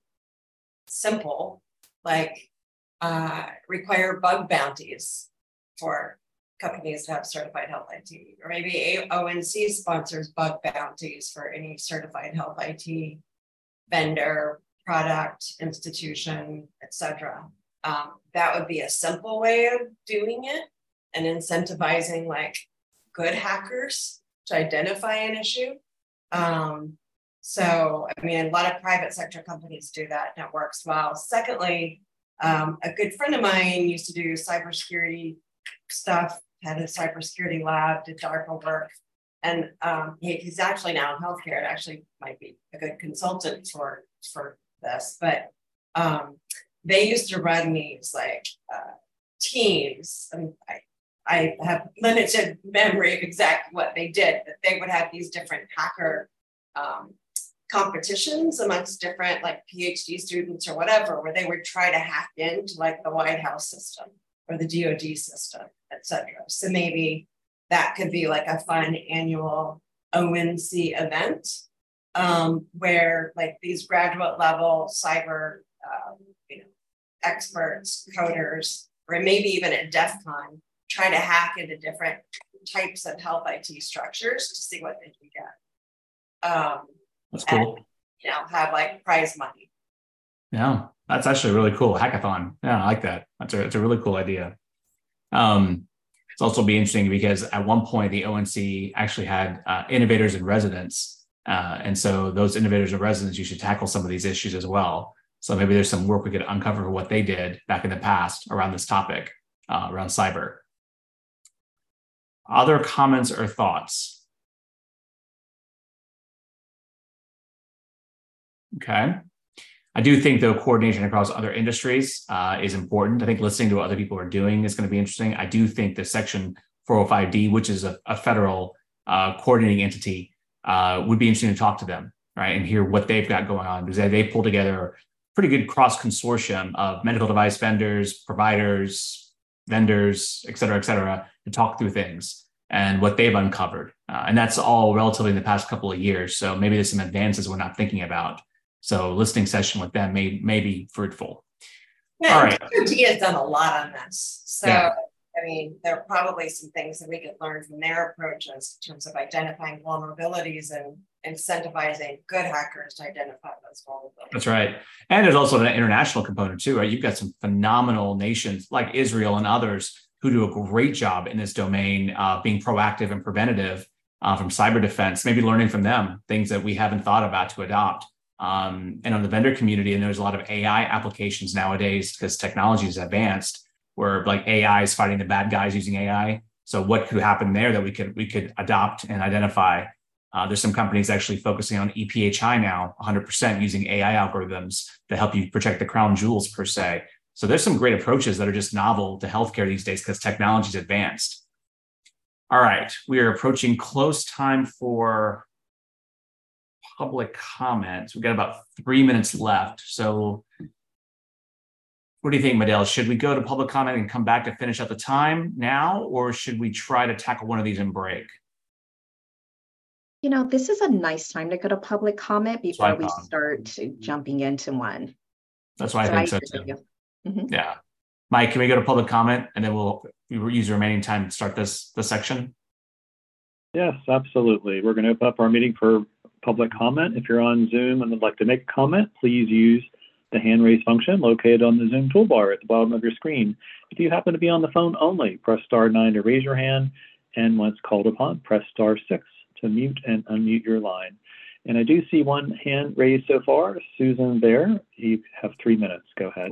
Speaker 4: simple, like uh, require bug bounties for companies to have certified health I T, or maybe O N C sponsors bug bounties for any certified health I T vendor, product, institution, et cetera. Um, that would be a simple way of doing it and incentivizing like good hackers to identify an issue. Um, so, I mean, a lot of private sector companies do that and it works well. Secondly, um, a good friend of mine used to do cybersecurity stuff, had a cybersecurity lab, did DARPA work. And um, he, he's actually now in healthcare. It actually might be a good consultant for, for this, but um, they used to run these like uh, teams. I mean, I, I have limited memory of exactly what they did, but they would have these different hacker um, competitions amongst different like PhD students or whatever, where they would try to hack into like the White House system or the D O D system, et cetera. So maybe that could be like a fun annual O N C event. Um, where like these graduate level cyber, um, you know, experts, coders, or maybe even at DEF CON, try to hack into different types of health I T structures to see what they can get. Um,
Speaker 2: that's cool.
Speaker 4: And, you know, have like prize money.
Speaker 2: Yeah, that's actually really cool. Hackathon. Yeah, I like that. That's a, it's a really cool idea. Um, it's also be interesting because at one point the O N C actually had uh, innovators in residence. Uh, and so those innovators and residents, you should tackle some of these issues as well. So maybe there's some work we could uncover what they did back in the past around this topic, uh, around cyber. Other comments or thoughts? Okay. I do think, though, coordination across other industries uh, is important. I think listening to what other people are doing is going to be interesting. I do think the Section four oh five D, which is a, a federal uh, coordinating entity, Uh, would be interesting to talk to them, right, and hear what they've got going on, because they, they pull together a pretty good cross consortium of medical device vendors, providers, vendors, et cetera, et cetera, to talk through things and what they've uncovered. Uh, and that's all relatively in the past couple of years. So maybe there's some advances we're not thinking about. So listening session with them may, may be fruitful.
Speaker 4: Yeah,
Speaker 2: all right.
Speaker 4: D O D has done a lot on this. So yeah. I mean, there are probably some things that we could learn from their approaches in terms of identifying vulnerabilities and incentivizing good hackers to identify those vulnerabilities.
Speaker 2: That's right. And there's also an international component too, right? You've got some phenomenal nations like Israel and others who do a great job in this domain, uh, being proactive and preventative uh, from cyber defense, maybe learning from them, things that we haven't thought about to adopt. Um, and on the vendor community, and there's a lot of A I applications nowadays because technology is advanced, where like A I is fighting the bad guys using A I. So what could happen there that we could we could adopt and identify? Uh, there's some companies actually focusing on E P H I now, one hundred percent using A I algorithms to help you protect the crown jewels per se. So there's some great approaches that are just novel to healthcare these days because technology is advanced. All right, we are approaching close time for public comments. We've got about three minutes left. So what do you think, Medel? Should we go to public comment and come back to finish up the time now, or should we try to tackle one of these and break?
Speaker 3: You know, this is a nice time to go to public comment before we start jumping into one.
Speaker 2: That's why I think so too.
Speaker 3: Mm-hmm.
Speaker 2: Yeah. Mike, can we go to public comment and then we'll use the remaining time to start this, this section?
Speaker 1: Yes, absolutely. We're going to open up our meeting for public comment. If you're on Zoom and would like to make a comment, please use the hand raise function located on the Zoom toolbar at the bottom of your screen. If you happen to be on the phone only, press star nine to raise your hand, and once called upon, press star six to mute and unmute your line. And I do see one hand raised so far. Susan Bear, you have three minutes. Go ahead.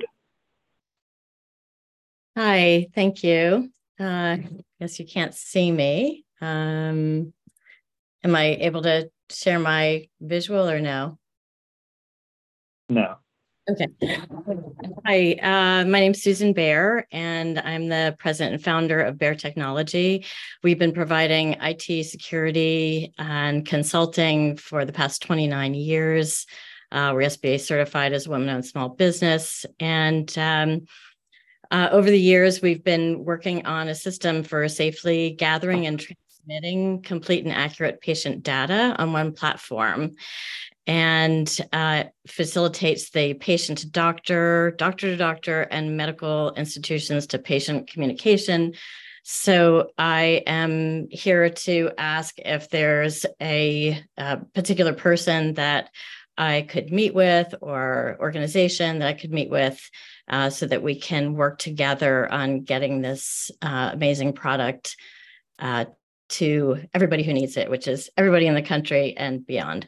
Speaker 9: Hi, thank you. Uh, I guess you can't see me. Um, am I able to share my visual or no?
Speaker 1: No.
Speaker 9: Okay. Hi, uh, my name's Susan Bear, and I'm the president and founder of Bear Technology. We've been providing I T security and consulting for the past twenty-nine years. Uh, we're S B A certified as a women-owned small business. And um, uh, over the years, we've been working on a system for safely gathering and transmitting complete and accurate patient data on one platform, and uh, facilitates the patient to doctor, doctor to doctor, and medical institutions to patient communication. So I am here to ask if there's a, a particular person that I could meet with or organization that I could meet with uh, so that we can work together on getting this uh, amazing product uh, to everybody who needs it, which is everybody in the country and beyond.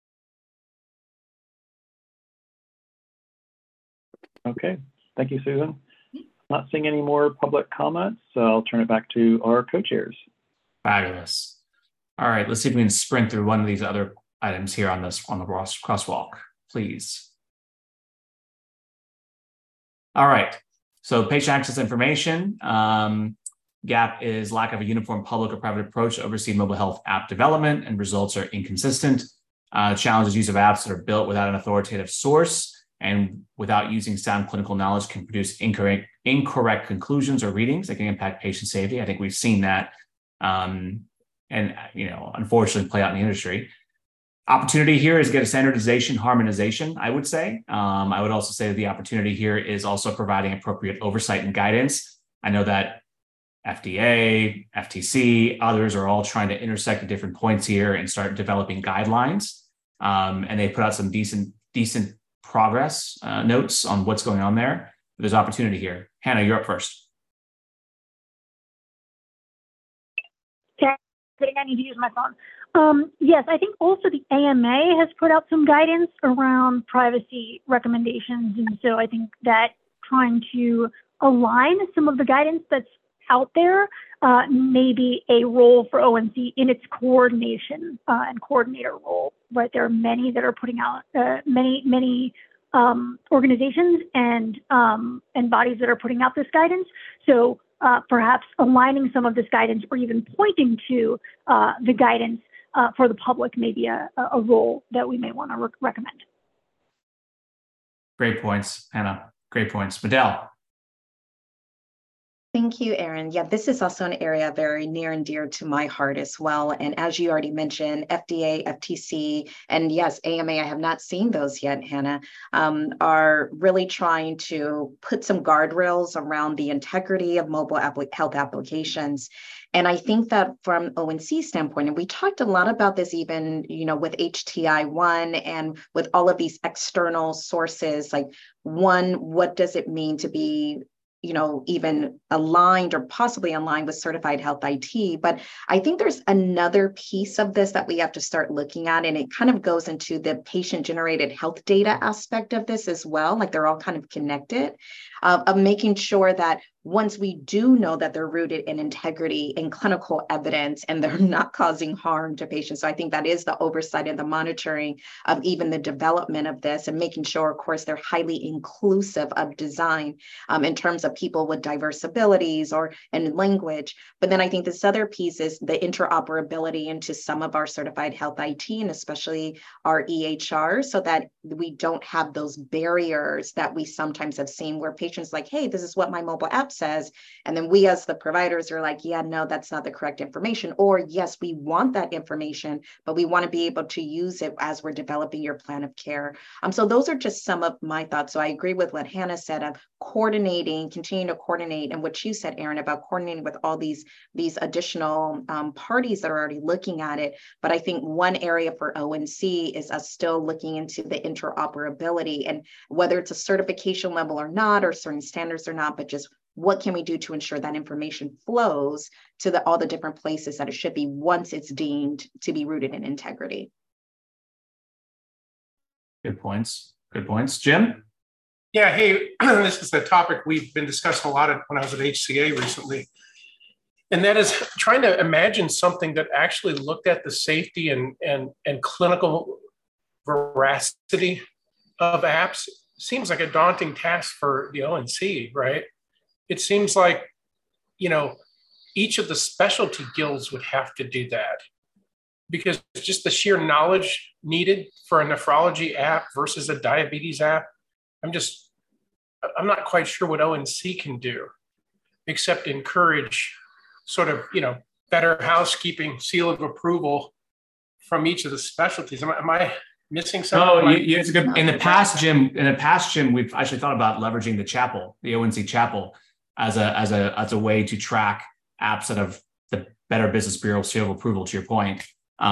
Speaker 1: Okay, thank you, Susan. Not seeing any more public comments, so I'll turn it back to our co-chairs.
Speaker 2: Fabulous. All right, let's see if we can sprint through one of these other items here on this on the crosswalk, please. All right, so patient access information. Um, gap is lack of a uniform public or private approach to oversee mobile health app development, and results are inconsistent. Uh, challenges use of apps that are built without an authoritative source and without using sound clinical knowledge can produce incorrect, incorrect conclusions or readings that can impact patient safety. I think we've seen that, um, and you know, unfortunately, play out in the industry. Opportunity here is get a standardization, harmonization, I would say. Um, I would also say that the opportunity here is also providing appropriate oversight and guidance. I know that F D A, F T C, others are all trying to intersect at different points here and start developing guidelines. Um, and they put out some decent, decent progress uh, notes on what's going on there. But there's opportunity here. Hannah, you're up first.
Speaker 7: Okay, I need to use my phone. Um, yes, I think also the A M A has put out some guidance around privacy recommendations. And so I think that trying to align some of the guidance that's out there uh, may be a role for O N C in its coordination uh, and coordinator role, right? There are many that are putting out, uh, many, many um, organizations and, um, and bodies that are putting out this guidance. So uh, perhaps aligning some of this guidance or even pointing to uh, the guidance Uh, for the public may be a, a role that we may want to re recommend.
Speaker 2: Great points, Hannah. Great points. Medel.
Speaker 3: Thank you, Aaron. Yeah, this is also an area very near and dear to my heart as well. And as you already mentioned, F D A, F T C, and yes, A M A, I have not seen those yet, Hannah, um, are really trying to put some guardrails around the integrity of mobile app health applications. And I think that from O N C standpoint, and we talked a lot about this even, you know, with H T I one and with all of these external sources, like one, what does it mean to be you know, even aligned or possibly aligned with certified health I T. But I think there's another piece of this that we have to start looking at, and it kind of goes into the patient generated health data aspect of this as well. Like they're all kind of connected, uh, of making sure that once we do know that they're rooted in integrity and clinical evidence and they're not causing harm to patients. So I think that is the oversight and the monitoring of even the development of this, and making sure, of course, they're highly inclusive of design um, in terms of people with diverse abilities or and language. But then I think this other piece is the interoperability into some of our certified health I T and especially our E H R, so that we don't have those barriers that we sometimes have seen where patients like, hey, this is what my mobile app says. And then we as the providers are like, yeah, no, that's not the correct information. Or yes, we want that information, but we want to be able to use it as we're developing your plan of care. Um, so those are just some of my thoughts. So I agree with what Hannah said of coordinating, continuing to coordinate, and what you said, Aaron, about coordinating with all these, these additional um, parties that are already looking at it. But I think one area for O N C is us still looking into the interoperability, and whether it's a certification level or not, or certain standards or not, but just what can we do to ensure that information flows to the, all the different places that it should be once it's deemed to be rooted in integrity.
Speaker 2: Good points. Good points. Jim?
Speaker 8: Yeah, hey, this is a topic we've been discussing a lot of when I was at H C A recently. And that is trying to imagine something that actually looked at the safety and, and, and clinical veracity of apps. Seems like a daunting task for the O N C, right? It seems like, you know, each of the specialty guilds would have to do that, because just the sheer knowledge needed for a nephrology app versus a diabetes app, I'm just, I'm not quite sure what O N C can do, except encourage sort of, you know, better housekeeping, seal of approval from each of the specialties. Am I, am I missing something?
Speaker 2: No, you, you, it's a good, in the past, Jim, in the past, Jim, we've actually thought about leveraging the chapel, the O N C chapel, as a, as a, as a way to track apps that have the Better Business Bureau seal of approval, to your point,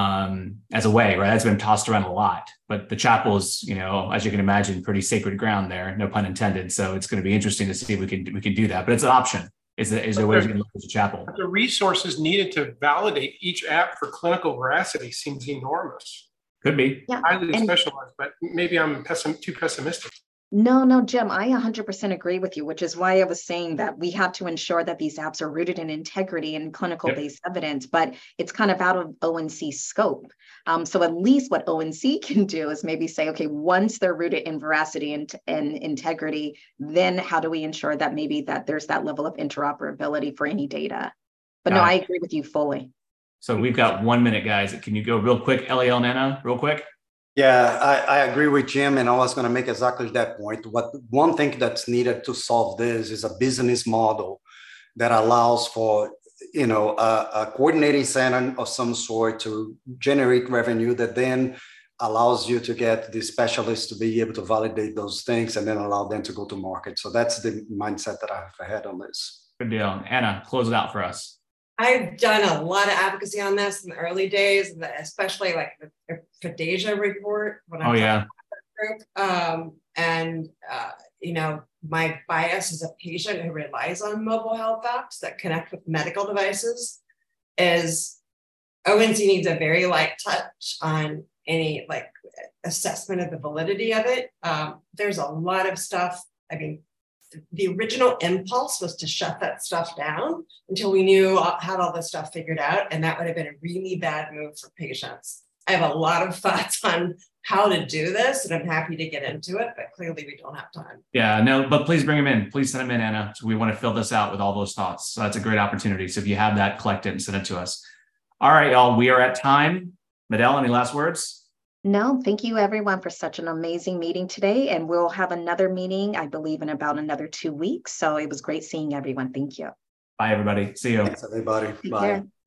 Speaker 2: um, as a way, right? That's been tossed around a lot, but the chapel is, you know, as you can imagine, pretty sacred ground there, no pun intended. So it's going to be interesting to see if we can, we can do that, but it's an option. Is there, is there ways we can look at the chapel?
Speaker 8: The resources needed to validate each app for clinical veracity seems enormous.
Speaker 2: Could be.
Speaker 3: Yeah.
Speaker 8: Highly
Speaker 3: And-
Speaker 8: specialized, but maybe I'm pessim- too pessimistic.
Speaker 3: No, no, Jim, I one hundred percent agree with you, which is why I was saying that we have to ensure that these apps are rooted in integrity and clinical-based yep. evidence, but it's kind of out of O N C scope. Um, so at least what O N C can do is maybe say, okay, once they're rooted in veracity and, and integrity, then how do we ensure that maybe that there's that level of interoperability for any data? But no, uh, I agree with you fully.
Speaker 2: So we've got one minute, guys. Can you go real quick, L A L and Anna, real quick?
Speaker 6: Yeah, I, I agree with Jim, and I was going to make exactly that point. What one thing that's needed to solve this is a business model that allows for, you know, a, a coordinating center of some sort to generate revenue that then allows you to get the specialists to be able to validate those things and then allow them to go to market. So that's the mindset that I've had on this.
Speaker 2: Good deal. Anna, close it out for us.
Speaker 4: I've done a lot of advocacy on this in the early days, especially like the FDASIA report. When I
Speaker 2: oh, yeah.
Speaker 4: Group. Um, and, uh, you know, my bias as a patient who relies on mobile health apps that connect with medical devices is O N C needs a very light touch on any like assessment of the validity of it. Um, there's a lot of stuff. I mean, the original impulse was to shut that stuff down until we knew, had all this stuff figured out. And that would have been a really bad move for patients. I have a lot of thoughts on how to do this, and I'm happy to get into it, but clearly we don't have time.
Speaker 2: Yeah, no, but please bring them in. Please send them in, Anna. So we want to fill this out with all those thoughts. So that's a great opportunity. So if you have that, collect it and send it to us. All right, y'all, we are at time. Medel, any last words?
Speaker 3: No, thank you everyone for such an amazing meeting today. And we'll have another meeting, I believe, in about another two weeks. So it was great seeing everyone. Thank you.
Speaker 2: Bye, everybody. See you.
Speaker 6: Thanks, everybody.
Speaker 3: Take
Speaker 6: Bye.
Speaker 3: care.